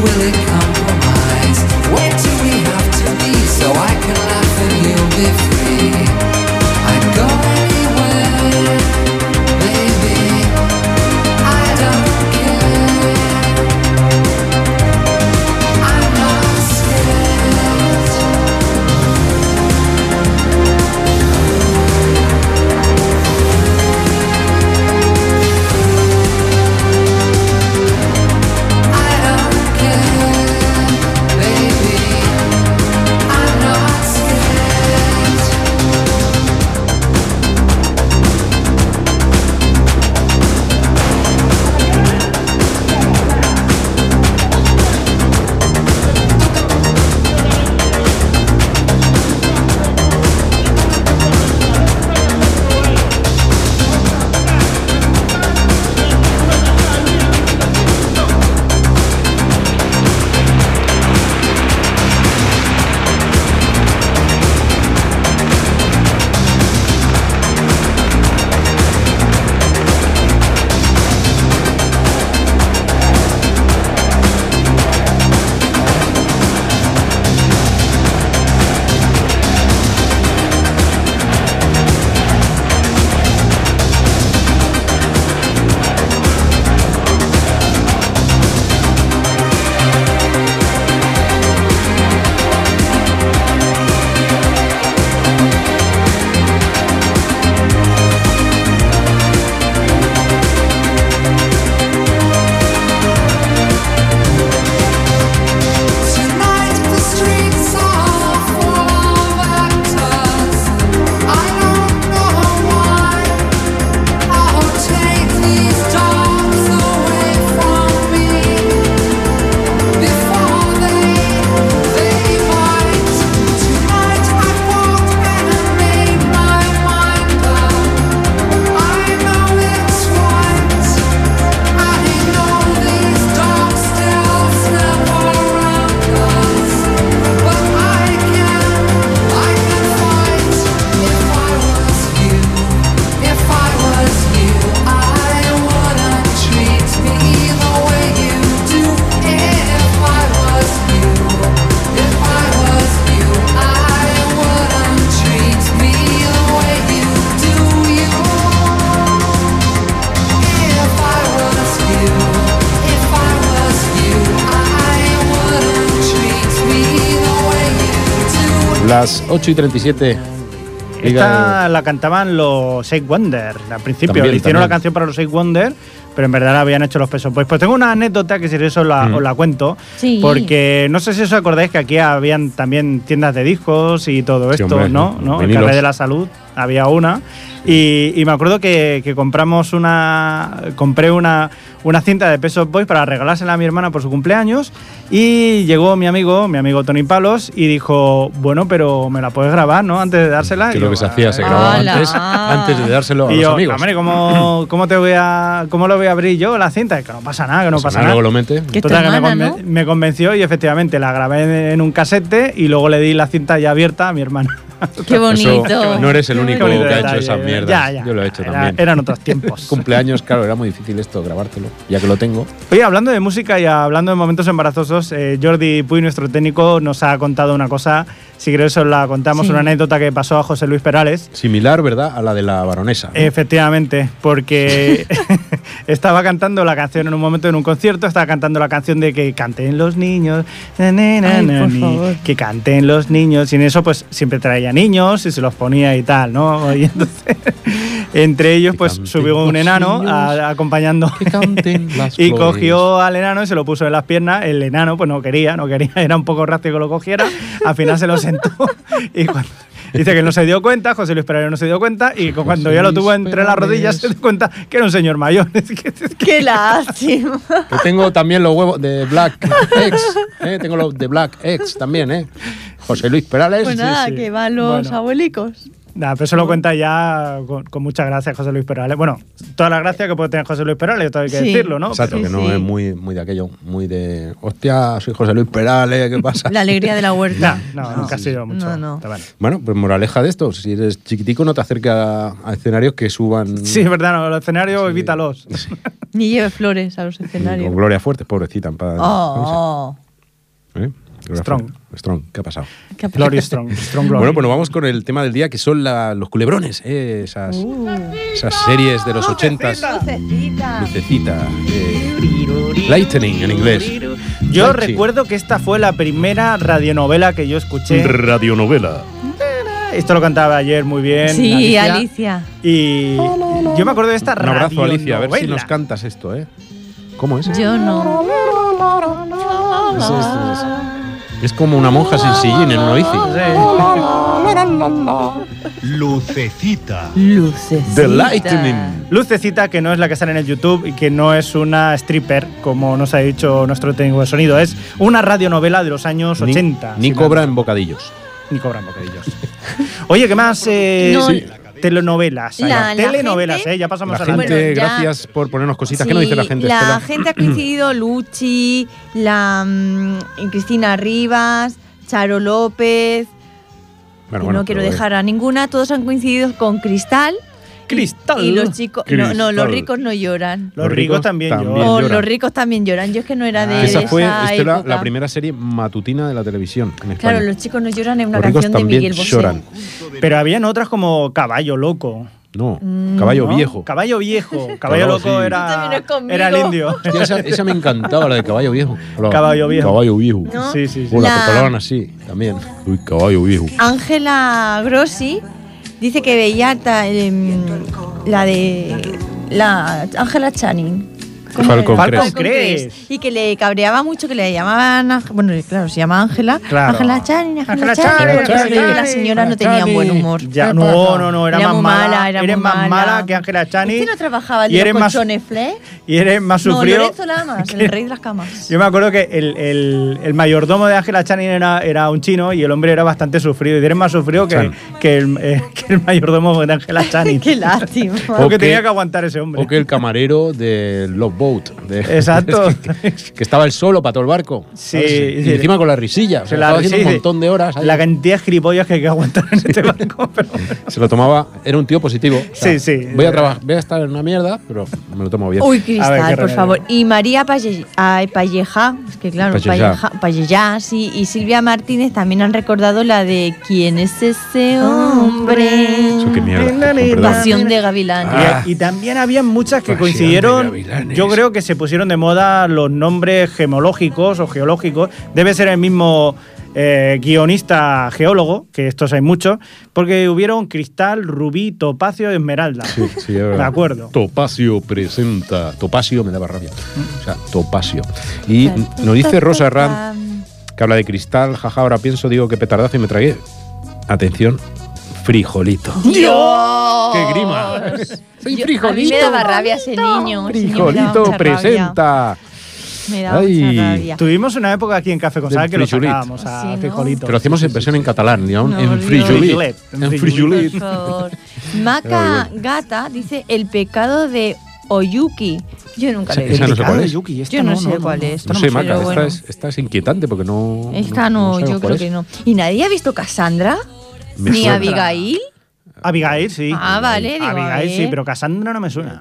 will it compromise? Where do we have to be so I can laugh and you'll be free? I'd go anywhere, baby, I don't care. I'm not scared. I don't care, baby, I'm not scared. Tonight the streets are full of actors. I don't know why. I'll take these dogs away from me before they they bite. Tonight I walked and made my mind up. I know it's right. I know these dogs still snap around us, but I can, I can fight. If I was you, if I was you, I wouldn't treat me the way you do. If I was you, if I was you, I wouldn't treat me the way you do. You. If I was you, if I was you, I wouldn't treat me the way you do. Las ocho y treinta y siete. Esta la cantaban los Six Wonder. Al principio También, hicieron la también. canción para los Six Wonder, pero en verdad la habían hecho los Pesos Boys. Pues tengo una anécdota que si eso os la, Mm. os la cuento. Sí. Porque no sé si os acordáis que aquí habían también tiendas de discos y todo Sí, esto, hombre, ¿no? sí. ¿no? El Vinilos. Carré de la Salud había una. Y, y me acuerdo que, que compramos una. Compré una, una cinta de Pesos Boys para regalársela a mi hermana por su cumpleaños. Y llegó mi amigo, mi amigo Tony Palos, y dijo: bueno, pero me la puedes grabar, ¿no? Antes de dársela. Que Y lo yo, que se hacía, se "Ah, grababa ¡Hala! antes, antes de dárselo a y los yo, amigos. hombre, ¿cómo, cómo te voy a, ¿cómo lo voy a abrir yo la cinta? Que no pasa nada, que no Pues pasa nada, nada. luego lo mete. Que Total, tu que me, hermana, conven- me convenció y efectivamente la grabé en un casete y luego le di la cinta ya abierta a mi hermana. Qué bonito. Eso, no eres el Qué único bonito. que ha hecho detalle. esas mierdas. Ya, ya. Yo lo he hecho Era- también. Eran otros tiempos. Cumpleaños, claro, era muy difícil esto, grabártelo, ya que lo tengo. Oye, hablando de música y hablando de momentos embarazosos, eh, Jordi Puy, nuestro técnico, nos ha contado una cosa. Si queréis os la contamos, Sí. una anécdota que pasó a José Luis Perales. Similar, ¿verdad?, a la de la baronesa. ¿no? Efectivamente, porque estaba cantando la canción en un momento en un concierto, estaba cantando la canción de que canten los niños, na, na, na, Ay, na, por ni, favor. que canten los niños, y en eso pues siempre traía niños y se los ponía y tal, ¿no? Y entonces, entre ellos Que pues canten subió un los enano niños, a- acompañando que canten las y flores. cogió al enano y se lo puso en las piernas. El enano pues no quería, no quería, era un poco rápido que lo cogiera, al final se lo sentó y cuando, dice que no se dio cuenta, José Luis Perales no se dio cuenta, y cuando José ya lo Luis tuvo entre las rodillas se Perales. dio cuenta que era un señor mayor. Es que- es que- Qué lástima. Que tengo también los huevos de Black X, ¿eh? Tengo los de Black X también, ¿eh? José Luis Perales. Pues nada, sí. que van los Bueno. abuelicos. Nah, pero eso lo cuenta ya con, con muchas gracias José Luis Perales. Bueno, todas las gracias que puede tener José Luis Perales, esto hay que Sí. decirlo, ¿no? Exacto, Sí, que no sí. es muy, muy de aquello, muy de. Hostia, soy José Luis Perales, ¿qué pasa? La alegría de la huerta. No, no, nunca ha sido mucho. No, no. Está bien. Bueno, pues moraleja de esto: si eres chiquitico, no te acerques a, a escenarios que suban. Sí, es verdad, no, los escenarios Sí. evítalos. Ni lleve flores a los Con escenarios. Gloria Fuerte, pobrecita. Para, Oh, ¿Eh? Gloria Strong. Fuerte. Strong, ¿qué ha pasado? qué Glory Strong. Strong Glory. Bueno, pues nos vamos con el tema del día, que son la- los culebrones, ¿eh? esas, esas series de los ochentas. Lucecita. Lucecita. eh, Lightning en inglés. Yo Salchi. recuerdo que esta fue la primera radionovela que yo escuché. Radionovela. Esto lo cantaba ayer muy bien. Sí, Alicia. Y yo me acuerdo de esta Un abrazo, Alicia, a ver si radionovela. nos cantas esto, ¿eh? ¿Cómo es? Yo no. Es, es- es- es como una monja sin sillín en una bici. Lucecita. Lucecita. The Lightning. Lucecita, que no es la que sale en el YouTube y que no es una stripper, como nos ha dicho nuestro técnico de sonido, es una radionovela de los años Ni- ochenta. Ni, Si cobra no- en bocadillos. Ni cobran bocadillos. Oye, ¿qué más? Eh, No, sí, telenovelas. hay. la- la telenovelas, gente- ¿eh? Ya pasamos La a la gente, Bueno, ya- gracias por ponernos cositas. Sí, ¿Qué nos dice la gente, La Estela? gente ha coincidido, Luchi, la mm, Cristina Rivas, Charo López, Bueno, que bueno, no quiero pero, dejar a ninguna, todos han coincidido con Cristal. Cristal. Y los chicos, no, no, los Cristal. ricos no lloran. Los ricos también, también. yo. O lloran. los ricos también lloran. Yo es que no era de Que esa fue, esa Estela, época. la primera serie matutina de la televisión en España. Claro, los chicos no lloran en una Los ricos canción de también Miguel Bosé. lloran. Pero habían otras como Caballo Loco. No, Mm, Caballo ¿no? Viejo. Caballo Viejo. Caballo Claro, Loco sí. Tú era, también eres conmigo. era el indio. Hostia, esa, esa me encantaba, la de Caballo Viejo. Hablaba, Caballo Viejo. Caballo Viejo. ¿No? Sí, sí, sí. Hola, La- porque hablaban así también. Uy, Caballo Viejo. Ángela Grossi dice que veía ta- em, la de la Ángela Channing. ¿Cómo Falcon era? Crest. Falcon Crest. Y que le cabreaba mucho que le llamaban, Ángel- bueno, claro, se llama Ángela. Claro. Ángela Channing, Ángela Ángela Channing. Channing, Porque se ve que Ángela las señoras no Channing. tenían buen humor. Ya, no, no, no, era, Era más muy mala. mala, era eres muy más mala. mala que Ángela Chani. ¿Este no trabajaba el y de eres los más, colchones Flex? y eres más No, sufrido. Lorenzo Lamas, el rey de las camas. Yo me acuerdo que el, el, el mayordomo de Ángela Channing era, era un chino y el hombre era bastante sufrido. Y eres más sufrido que, Chan. que, el, eh, que el mayordomo de Ángela Channing. Qué lástima. Porque O que- tenía que aguantar ese hombre. O que el camarero de Love Boat. de- Exacto. que estaba él solo para todo el barco. Sí, ¿sabes? sí. Y encima con la risilla. O sea, La estaba haciendo risa un y- montón de horas. ahí. La cantidad de gilipollas que hay que aguantar en este barco. Pero Se lo tomaba, era un tío positivo. O sea, Sí, sí. Voy a trabajar, voy a estar en una mierda, pero me lo tomo bien. Uy, A ver, Cristal, qué por remedio. favor. Y María Palle- ay, Palleja, es que claro, Palleja. Palleja, Palleja, sí, y Silvia Martínez también han recordado la de ¿Quién es ese hombre? Eso qué mierda. con perdón. Pasión de Gavilán. Ah. Y, y también había muchas que Pasión coincidieron. de gavilanes. Yo creo que se pusieron de moda los nombres gemológicos o geológicos. Debe ser el mismo eh, guionista geólogo, que estos hay muchos, porque hubieron cristal, rubí, topacio y esmeralda. Sí, sí, es verdad. Me acuerdo. Topacio presenta. Topacio me daba rabia. O sea, Topacio. Y nos dice Rosa Herrán, que habla de cristal, jaja, ahora pienso, digo que petardazo y me tragué. Atención, frijolito. ¡Dios! ¡Qué grima! Soy Yo- frijolito. A mí me daba rabia ese niño. ese niño me daba Frijolito mucha rabia. presenta. Me daba Ay. mucha rabia. Tuvimos una época aquí en Café con Del Sal que lo frijolit. sacábamos a Sí, ¿no? frijolito. Pero hacemos en versión en catalán, ¿no? No, en Dios. frijolit. Frijolet, en En frijolit. frijolit. Por favor. Maca Gata dice el pecado de Oyuki. Yo nunca le he Esa visto. no sé cuál es. Yuki, esta Yo no sé cuál es. esta No me sé, suena. Maca, pero esta, bueno. es, esta es inquietante porque no. Esta no, sabemos yo cuál creo es. que no. ¿Y nadie ha visto Cassandra? Me Ni suena. Abigail. Abigail, sí. Ah, vale, digo, a Abigail, sí, ver. pero Cassandra no me suena.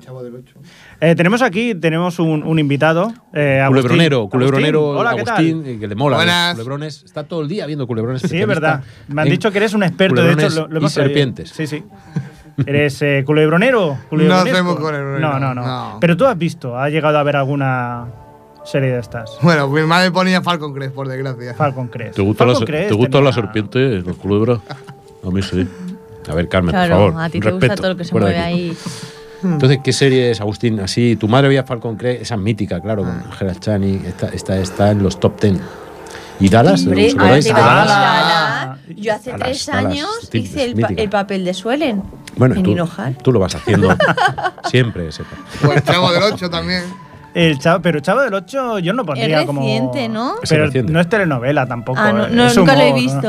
Eh, tenemos aquí, tenemos un, un invitado. Eh, Agustín. Culebronero, culebronero Agustín. Hola, ¿qué tal? Agustín, eh, que le mola. Buenas. Los culebrones. Está todo el día viendo culebrones. Sí, es especialista verdad. Me han en dicho que eres un experto, de hecho, culebrones lo, lo y hemos traído. serpientes. Sí, sí. ¿Eres eh, culebronero? No ¿Culebronesco? soy muy culebronero, No, no, no, no. Pero tú has visto, has llegado a ver alguna serie de estas. Bueno, mi madre ponía Falcon Crest, por desgracia. Falcon Crest. ¿Te gusta, la, Falcon se- Crest ¿te gusta la tenía- serpiente, los culebras? A mí sí. A ver, Carmen, Claro, por favor. a ti un te gusta respeto. todo lo que se Fuera de mueve aquí. ahí. Entonces, ¿qué serie es, Agustín? Así, tu madre veía Falcon Crest, esa es mítica, claro, con Ángela Chani, está, está, está en los top ten. ¿Y Dallas? Hombre, ¿Os ahora acordáis te de iba a Dallas? decir, Ah. Dallas. Yo hace Dallas, tres Dallas, años sí, hice es el, pa- mítica. el papel de Suelen. Bueno, en tú, Hinojar. tú lo vas haciendo siempre, sepa. O el Chavo del ocho también. El chavo, pero Chavo del ocho yo no pondría Es como. reciente, ¿no? Es Pero reciente. no es telenovela tampoco. Ah, no, eh, no, es nunca lo he humor, ¿no? visto.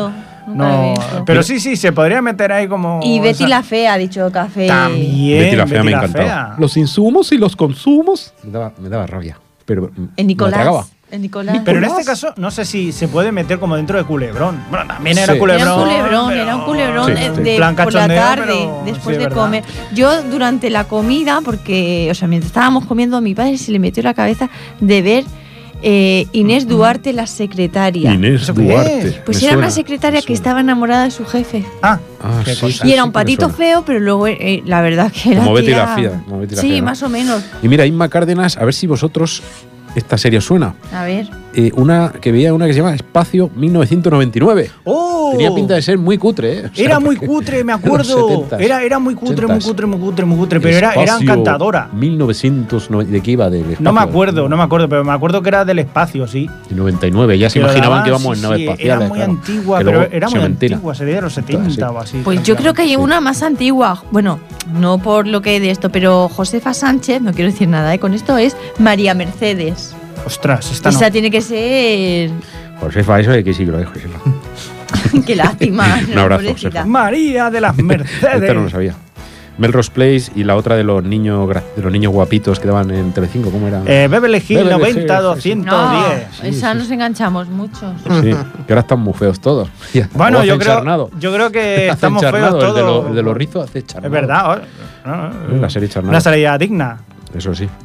Nunca lo he No, visto. pero sí, sí, se podría meter ahí como. Y Betty esa- la Fea ha dicho café. También. Betty la Fea me encantaba. Fea. Los insumos y los consumos. Me daba, me daba rabia. Pero mm, En me Nicolás. tragaba. En Nicolás. Pero en este caso, no sé si se puede meter como dentro de Culebrón. Bueno, también era Sí. Culebrón. Era un culebrón, pero- era un culebrón Sí, eh, sí. de, Plan por la cachondeo, tarde, pero después sí, de verdad. comer. Yo durante la comida, porque, o sea, mientras estábamos comiendo, a mi padre se le metió en la cabeza de ver eh, Inés Duarte, la secretaria. Inés ¿Eso qué Duarte. es? Pues Me era suena, una secretaria me que suena. estaba enamorada de su jefe. Ah, Ah, qué sí, cosa. sí, Y era sí un que me patito suena. feo, pero luego eh, la verdad que era. Como que Betty la era- Fea, como Betty la Sí, Fea, ¿no? más o menos. Y mira, Inma Cárdenas, a ver si vosotros esta serie os suena. A ver. Eh, una que veía una que se llama Espacio mil novecientos noventa y nueve. ¡Oh! Tenía pinta de ser muy cutre, ¿eh? O sea, Era muy porque- cutre, me de los acuerdo. setentas, Era, era muy cutre, muy ochentas. cutre, muy cutre, muy cutre, pero era, era Espacio encantadora. mil novecientos noventa, ¿de qué iba? Del espacio. No me acuerdo, no me acuerdo, pero me acuerdo que era del espacio, sí. Y noventa y nueve, ya se Que lo imaginaban daban, que íbamos sí, en naves sí, espaciales. Era muy claro. antigua, Que pero luego era se muy mentira. antigua, sería de los setenta Sí. o así. Pues yo creo que hay Sí. una más antigua. Bueno, no por lo que de esto, pero Josefa Sánchez, no quiero decir nada, ¿eh? Con esto es María Mercedes. Ostras, esta no. Esa tiene que ser. Josefa, eso de qué siglo es, Josefa. Qué lástima. Un abrazo, pobrecita. Josefa. María de las Mercedes. Esta no lo sabía. Melrose Place y la otra de los niños gra- de los niños guapitos que daban en Telecinco, ¿cómo era? Eh, Beverly Hills Beverly noventa Hills, doscientos No, diez. Sí, esa sí, nos enganchamos muchos. Sí, que ahora están muy feos todos. Ya, Bueno, o hace yo creo, Charnado. yo creo que Hace estamos feos Charnado, todos. el de, lo- el de los rizos hace Charnado. Es verdad. ¿no? No, La serie Charnado. Una salida digna. Eso sí.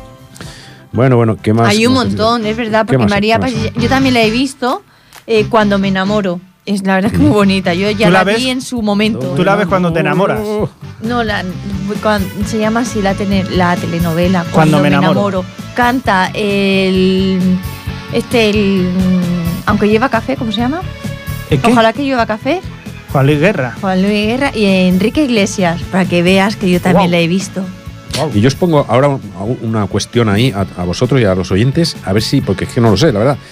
Bueno, bueno, ¿qué más? Hay un No sé si- montón, es verdad, ¿Qué porque más? María, ¿Qué más? Paz- yo también la he visto eh, cuando me enamoro. Es la verdad que muy bonita. Yo ya ¿Tú la la, ves? vi en su momento. Tú la ves cuando te enamoras. No, la, cuan- se llama así la, tene- la telenovela. Cuando me enamoro. Canta el. Este, el. Aunque lleva café, ¿cómo se llama? ¿Es qué? Ojalá que lleva café. Juan Luis Guerra. Juan Luis Guerra y Enrique Iglesias, para que veas que yo también Guau. la he visto. Y yo os pongo ahora un- una cuestión ahí a, a vosotros y a los oyentes, a ver si, porque es que no lo sé, la verdad.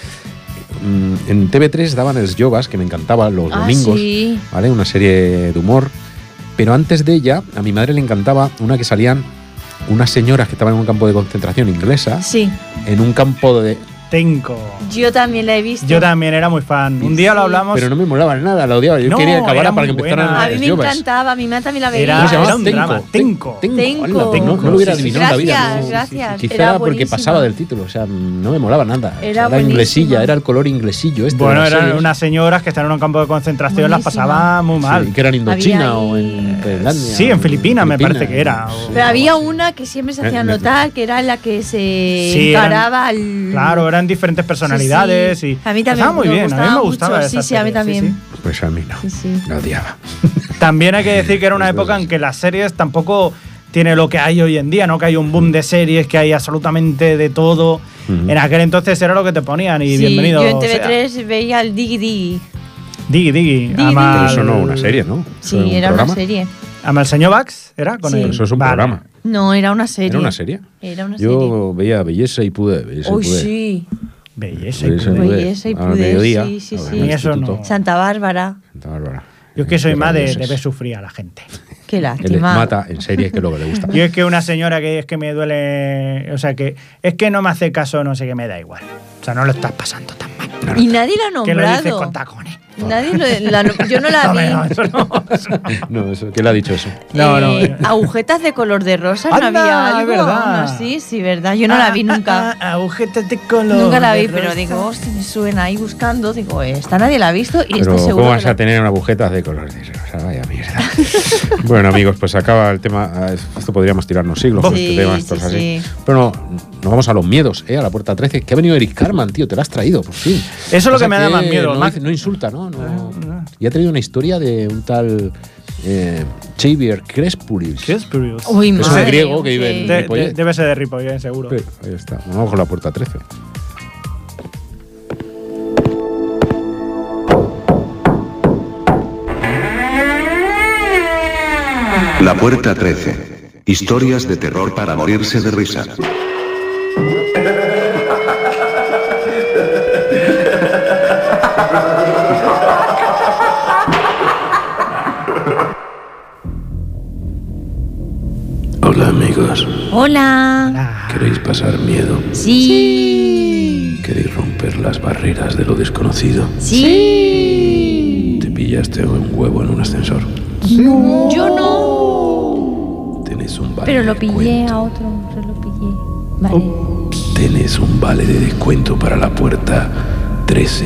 Mm, En T V tres daban el Jovas, que me encantaba, los Ah, domingos, sí. ¿vale? Una serie de humor. Pero antes de ella, a mi madre le encantaba una que salían unas señoras que estaban en un campo de concentración inglesa, Sí, en un campo de... Tenco. yo también la he visto. Yo también era muy fan. Un día lo Sí. hablamos. Pero no me molaba nada, la odiaba. Yo No, quería que acabara era para que muy empezaran buena. A mí las me Jovas. encantaba, mi madre también la veía. Era- ¿Cómo se llamaba? era un drama. Tenco. Tenco. Tenco. Hola, Tenco. No lo hubiera Sí, sí, sí. adivinado en la vida. Gracias, no. gracias. Quizá Era era porque buenísima. pasaba del título. O sea, no me molaba nada. Era Era buenísima. inglesilla, era el color inglesillo este. Bueno, de las eran series. unas señoras que estaban en un campo de concentración, las Buenísima. pasaban muy mal. Sí, que eran Indochina Había o ahí- en Tailandia. Sí, en o Filipinas me Filipinas. parece que era. o- Pero había una que siempre se hacía Eh, notar, que era la que se Sí, eran- encaraba al. Claro, eran diferentes personalidades. Sí, sí. Y A mí también estaba muy me bien, a mí gustaba me gustaba mucho. esa Sí, sí, a mí serie, también. Pues a mí no. Sí, sí. La odiaba. También hay que decir que era una época en que las series tampoco tiene lo que hay hoy en día, ¿no? Que hay un boom de series, que hay absolutamente de todo. Ujú. En aquel entonces era lo que te ponían y Sí, bienvenido. yo en T V sea. tres veía el Diggy Diggy. Diggy, Diggy. Diggy, Ama Pero al- eso no es una serie, ¿no? Eso Sí, es un era programa. una serie. Ama al señor Bax, ¿era? Con Sí. él. Pero eso es un Vale. programa. No, era una serie. ¿Era una serie? Era una serie. Yo veía Belleza y Pude. Belleza y Uy, Pude. sí. Belleza y Belleza y Pude. Pude. Belleza y Al Pude, mediodía. sí, sí, a ver, sí. en el Y eso instituto. no. Santa Bárbara. Santa Bárbara. Yo es que soy Qué más de, rabiosos. de ver sufrir a la gente. Qué Él lástima. mata en serie, que es lo que le gusta. Yo es que una señora que es que me duele. O sea, que es que no me hace caso, no sé qué, me da igual. O sea, no lo estás pasando tan mal. Y nadie lo ha Que lo dices nombrado. con tacones. Nadie lo, la- yo no la No, vi. no, eso no, eso no. No, eso, ¿quién le ha dicho eso? No, no. Eh, agujetas de color de rosa, ¿no Anda, había es algo? verdad. No, sí, sí, verdad. Yo no la vi Ah, nunca. ah, ah, agujetas de color. Nunca la vi, de pero rosa. digo, hostia, me suena ahí buscando. Digo, esta nadie la ha visto y Pero estoy seguro. ¿cómo que vas la- a tener unas agujetas de color de rosa? Vaya mierda. Bueno, amigos, pues acaba el tema. ah, Esto podríamos tirarnos siglos con Sí, este tema. sí, Estos así. sí. Pero no, nos vamos a los miedos, ¿eh? A la puerta trece. Que ha venido Eric Carman, tío, te lo has traído, por fin. Eso es lo Pasa que me da más miedo. No, más- dice- no insulta, ¿no? no. no. Y ha traído una historia de un tal eh, Xavier Crespuris. ¿Qué es Spurious? Uy, Es madre, un griego que sí. vive en De- Ripollet. de- debe ser de Ripollet, seguro. Sí, ahí está. Vamos con la puerta trece. La Puerta trece. Historias de terror para morirse de risa. Hola, amigos. Hola. ¿Queréis pasar miedo? Sí. ¿Queréis romper las barreras de lo desconocido? Sí. Te pillaste un huevo en un ascensor? Yo no. Tenés un vale Pero de lo pillé descuento. a otro. Se lo pillé. Vale. Tenés un vale de descuento para la puerta trece.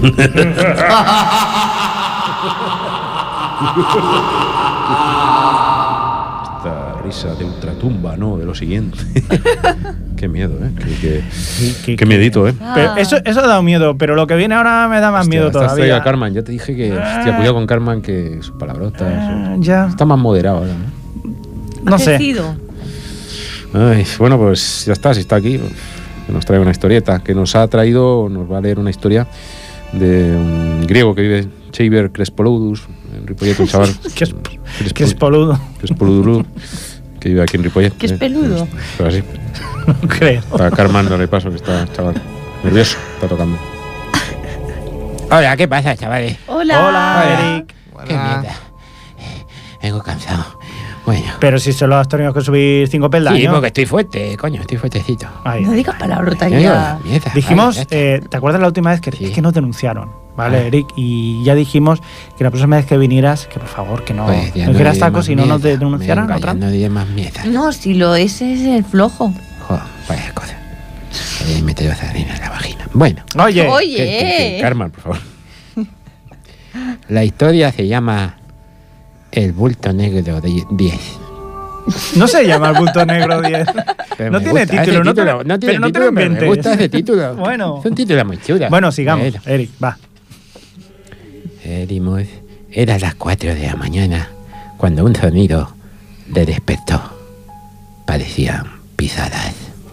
Esta risa de ultratumba, ¿no? De lo siguiente. Qué miedo, ¿eh? Qué, qué, qué- qué miedito, ¿eh? Pero eso, eso ha dado miedo, pero lo que viene ahora me da más Hostia, miedo estás todavía. fea, Carmen. Ya te dije que, hostia, cuidado con Carmen, que sus palabrotas. Ah, ya. Está más moderado ahora, ¿no? No sé. Crecido. Ay, bueno, pues ya está, si está aquí, pues, que nos trae una historieta, que nos ha traído, nos va a leer una historia de un griego que vive, Xavier Crespoloudus, en Ripollet, un chaval. Que es, que es poludo. Crespoloudus, que vive aquí en Ripollet. Que es eh, peludo. Pero así. No creo. Para Carmen, dale paso, que está chaval nervioso, está tocando. Hola, ¿qué pasa, chavales? Hola. Hola, Eric. Qué mierda. Vengo cansado. Bueno. Pero si solo has tenido que subir cinco peldaños. Sí, porque estoy fuerte, coño, estoy fuertecito. Ahí. No digas palabrotas Yo, yo, ya. mierda, Dijimos, vale, ya está. eh, ¿te acuerdas la última vez que, es que nos denunciaron? ¿Vale, Ah. Eric? Y ya dijimos que la próxima vez que vinieras, que por favor, que no, Pues ya no no hicieras diré tacos más y no nos mierda. denunciaran. Venga, otra. ya no diré más mierda. No, si lo ese es el flojo. Joder, vaya cosa. He metido sardina en la vagina. Bueno. Oye. Oye. Que- que- que- Carmen, por favor. La historia se llama El bulto negro de diez. No se llama el bulto negro diez. Pero No me tiene gusta ese título, no te lo- no tiene pero no te título, lo pero me inventes. gusta ese título. Bueno. Es un título muy chulo. Bueno, sigamos, Bueno. Eric, va. Seguimos. Era las cuatro de la mañana cuando un sonido le despertó. Parecían pisadas.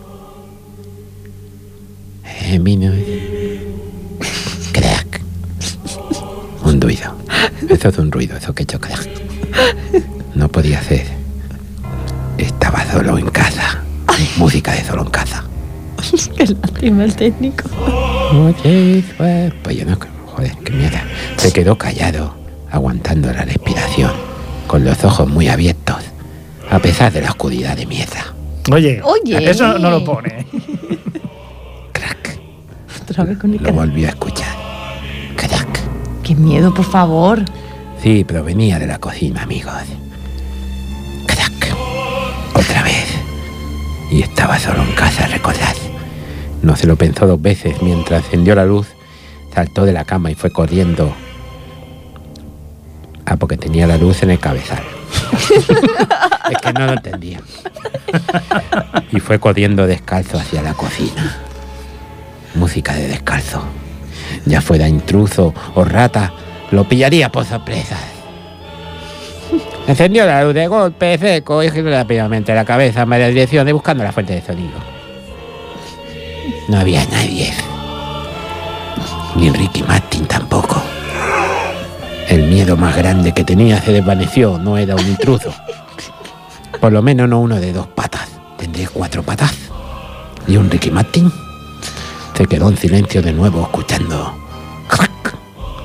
Eh, vino. Crack. Un ruido. Eso es un ruido, eso que he hecho crack. No podía hacer. Estaba solo en casa. Música de solo en casa. Qué lástima el técnico. Oye, pues, pues yo no, joder, qué mierda. Se quedó callado, aguantando la respiración, con los ojos muy abiertos, a pesar de la oscuridad de mierda. Oye, Oye. eso no lo pone. Otra vez con el Lo cara. volvió a escuchar. Crack. Qué miedo, por favor. Sí, provenía de la cocina, amigos. Crack. Otra vez. Y estaba solo en casa, recordad. No se lo pensó dos veces. Mientras encendió la luz, saltó de la cama y fue corriendo. Ah, porque tenía la luz en el cabezal. Es que no lo entendía. Y fue corriendo descalzo hacia la cocina. Música de descalzo. Ya fuera intruso o rata, lo pillaría por sorpresa. Encendió la luz de golpe seco y giró rápidamente la cabeza en varias direcciones buscando la fuente de sonido. No había nadie. Ni Ricky Martin tampoco. El miedo más grande que tenía se desvaneció. No era un intruso. Por lo menos no uno de dos patas. Tendría cuatro patas. ¿Y un Ricky Martin? Se quedó en silencio de nuevo, escuchando. ¡Crack!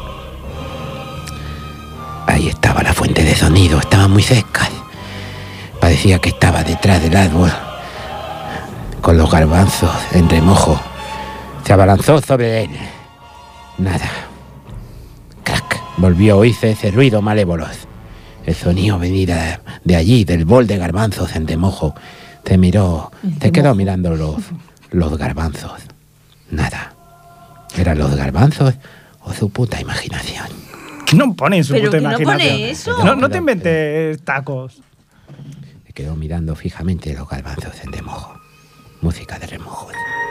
Ahí estaba la fuente de sonido, estaba muy cerca. Parecía que estaba detrás del árbol, con los garbanzos en remojo. Se abalanzó sobre él. Nada. Crack. Volvió a oírse ese ruido malévolo. El sonido venía de allí, del bol de garbanzos en remojo. Se miró, se quedó mirando los, los garbanzos. Nada. ¿Eran los garbanzos o su puta imaginación? No pone en su Pero puta que no imaginación. pone eso. No, no te inventes tacos. Se quedó mirando fijamente los garbanzos en remojo. Música de remojo.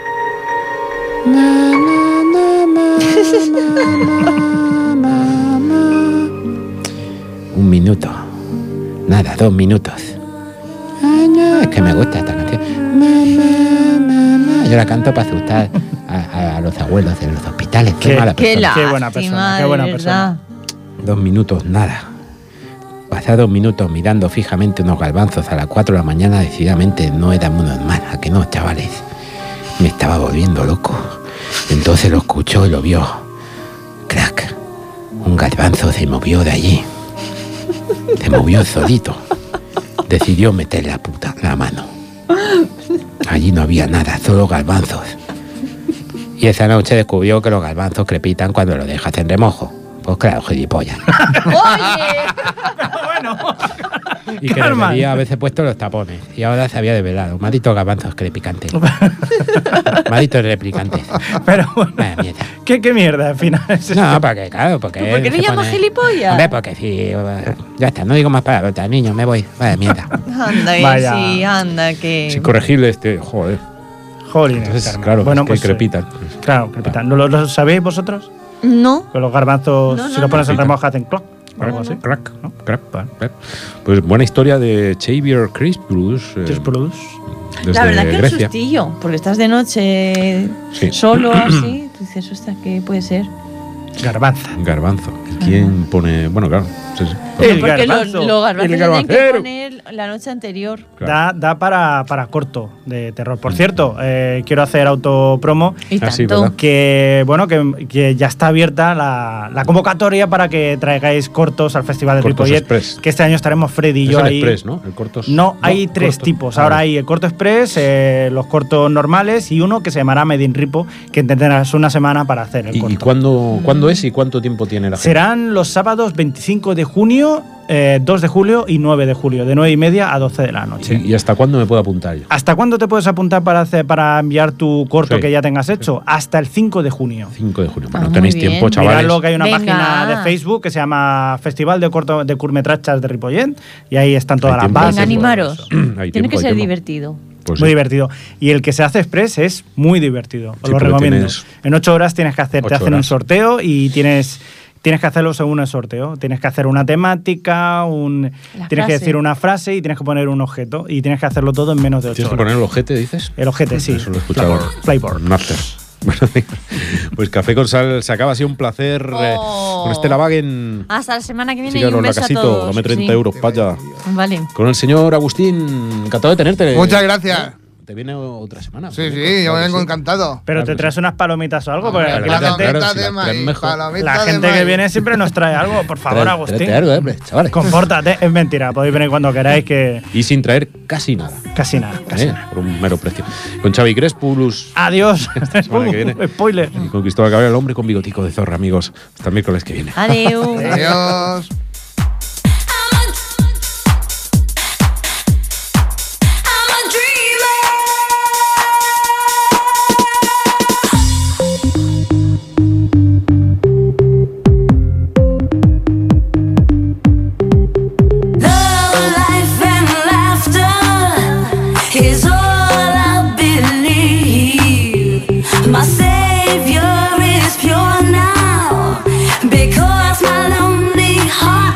Un minuto. Nada, dos minutos. Ay, no, es que me gusta esta canción. Yo la canto para asustar a, a- a los abuelos en los hospitales. Qué, Qué- mala Qué persona. Qué buena lástima, persona, qué de buena verdad. persona. Dos minutos, nada. Pasados minutos mirando fijamente unos garbanzos a las cuatro de la mañana, decididamente no era muy normal. ¿A que no, chavales? Me estaba volviendo loco. Entonces lo escuchó y lo vio. Crack. Un garbanzo se movió de allí. Se movió solito. Decidió meter la puta la mano. Allí no había nada, solo garbanzos. Y esa noche descubrió que los garbanzos crepitan cuando los dejas en remojo. Pues claro, gilipollas. Oye. Y que Carmen. debería haberse puesto los tapones. Y ahora se había develado. Malditos garbanzos crepicantes. Malditos replicantes. Pero bueno, Vaya mierda. ¿qué, qué mierda al final? es esto? No, porque claro, porque... ¿Por qué él le se llamas pone- gilipollas? Hombre, porque sí. eh, Ya está, no digo más palabras, niño, me voy. Vaya mierda. Anda, que Vaya. sí, anda, Es que. incorregible este, joder. Jolines, Entonces, Carmen. claro, bueno, es que pues, eh, crepitan. Claro, crepitan. ¿No lo, lo sabéis vosotros? No. Que los garbanzos, No, no, si los pones en no. remojo, hacen clock. o algo así. Crack, ¿no? crack, crack. Pues buena historia de Xavier Crispus. eh, Just Produce. desde La verdad que un Grecia. sustillo, porque estás de noche Sí. solo así. Tú dices, ostras, ¿qué puede ser? Garbanza. Garbanzo. ¿Y quién pone...? Bueno, claro. Sí, sí. El porque los, garbanzo. los garbanzos El se tienen que garbancero. poner la noche anterior. Claro. Da, da para, para corto de terror. Por cierto, eh, quiero hacer autopromo. Y Ah, sí, tanto. ¿verdad? Que bueno, que, que ya está abierta la, la convocatoria para que traigáis cortos al Festival de Cortos Ripollet. Express. Que este año estaremos Freddy y Es yo el ahí. Express, ¿no? El cortos. No, hay tres corto. tipos. Ah, Ahora vale. hay el corto express, eh, los cortos normales y uno que se llamará Made in Ripo, que tendrás una semana para hacer el ¿Y, corto. y cuándo, cuándo es y cuánto tiempo tiene la gente? Serán los sábados veinticinco de junio, eh, dos de julio y nueve de julio, de nueve y media a doce de la noche. ¿Y, y hasta cuándo me puedo apuntar yo? ¿Hasta cuándo te puedes apuntar para, hacer, para enviar tu corto Sí. que ya tengas hecho? Hasta el cinco de junio. cinco de junio. Ah, Bueno, muy tenéis bien. tiempo, chavales. Miradlo, que hay una Venga. página de Facebook que se llama Festival de Corto de Curmetrachas de Ripollet y ahí están todas Hay las tiempo, bases. Venga, sí, animaros. Hay Tiene tiempo, que hay ser tiempo. divertido. Pues Muy sí. divertido. Y el que se hace express es muy divertido. Os Sí, lo porque recomiendo. tienes En ocho horas tienes que hacer, te ocho hacen un horas. sorteo y tienes, tienes que hacerlo según el sorteo. Tienes que hacer una temática, un, La tienes que frase. decir una frase y tienes que poner un objeto. Y tienes que hacerlo todo en menos de ocho ¿Tienes que horas. poner el ojete, dices? El ojete, sí. Eso lo he escuchado. Flavor. Flavor. Napster. Bueno, pues Café con Sal se acaba. Ha sido un placer eh, Oh. con Stella Wagen. Hasta la semana que viene y Síganos un la beso a casito, todos. dame treinta Sí. euros, paya. Vale. Con el señor Agustín, encantado de tenerte. Muchas gracias. Te viene otra semana. Sí, Claro sí, que yo sí. vengo encantado. Pero Claro te que traes unas palomitas o algo, porque Claro, aquí la claro, gente, claro, Palomita si de las traen maíz, mejor. palomita la de gente que maíz. viene siempre nos trae algo. Por favor, Trae- Agustín. tráete algo, hombre, chavales. Compórtate. Es mentira, podéis venir cuando queráis, que Y sin traer casi nada. casi nada. Casi ¿eh? nada. Por un mero precio. Con Xavi Crespulus Adiós. semana que viene. Uh, spoiler. y con Cristóbal Cabrera, el hombre con bigotico de zorra, amigos. Hasta el miércoles que viene. Adiós. Adiós. Love, life, and laughter is all I believe. My Savior is pure now, because my lonely heart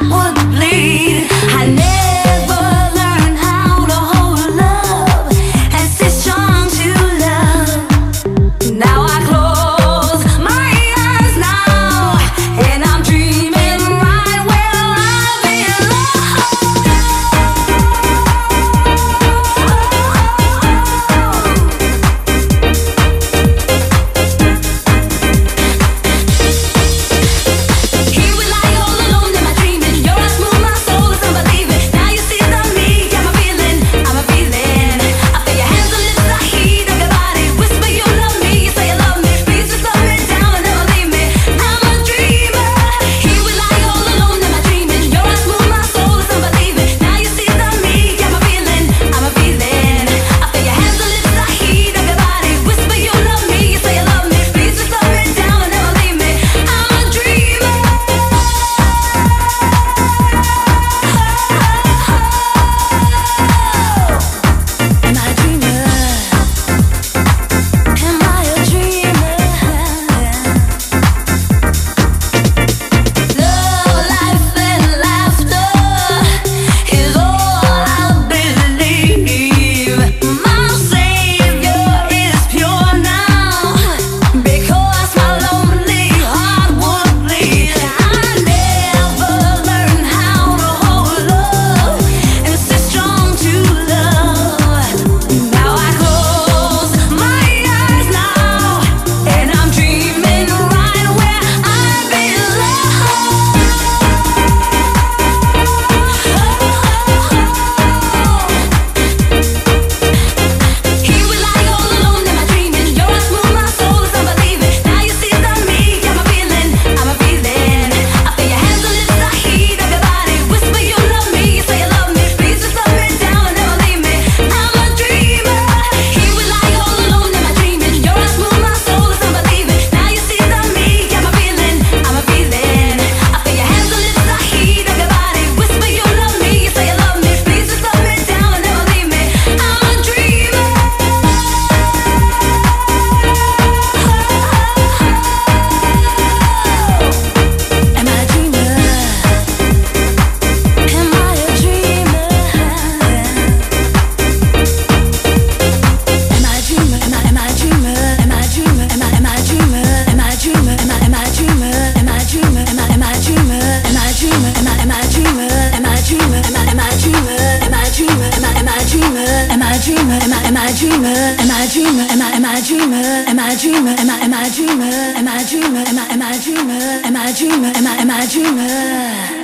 dreamer? Am I, am I a dreamer? Am I a dreamer? Am I, am I a dreamer? Am I a dreamer? Am I, am I a dreamer?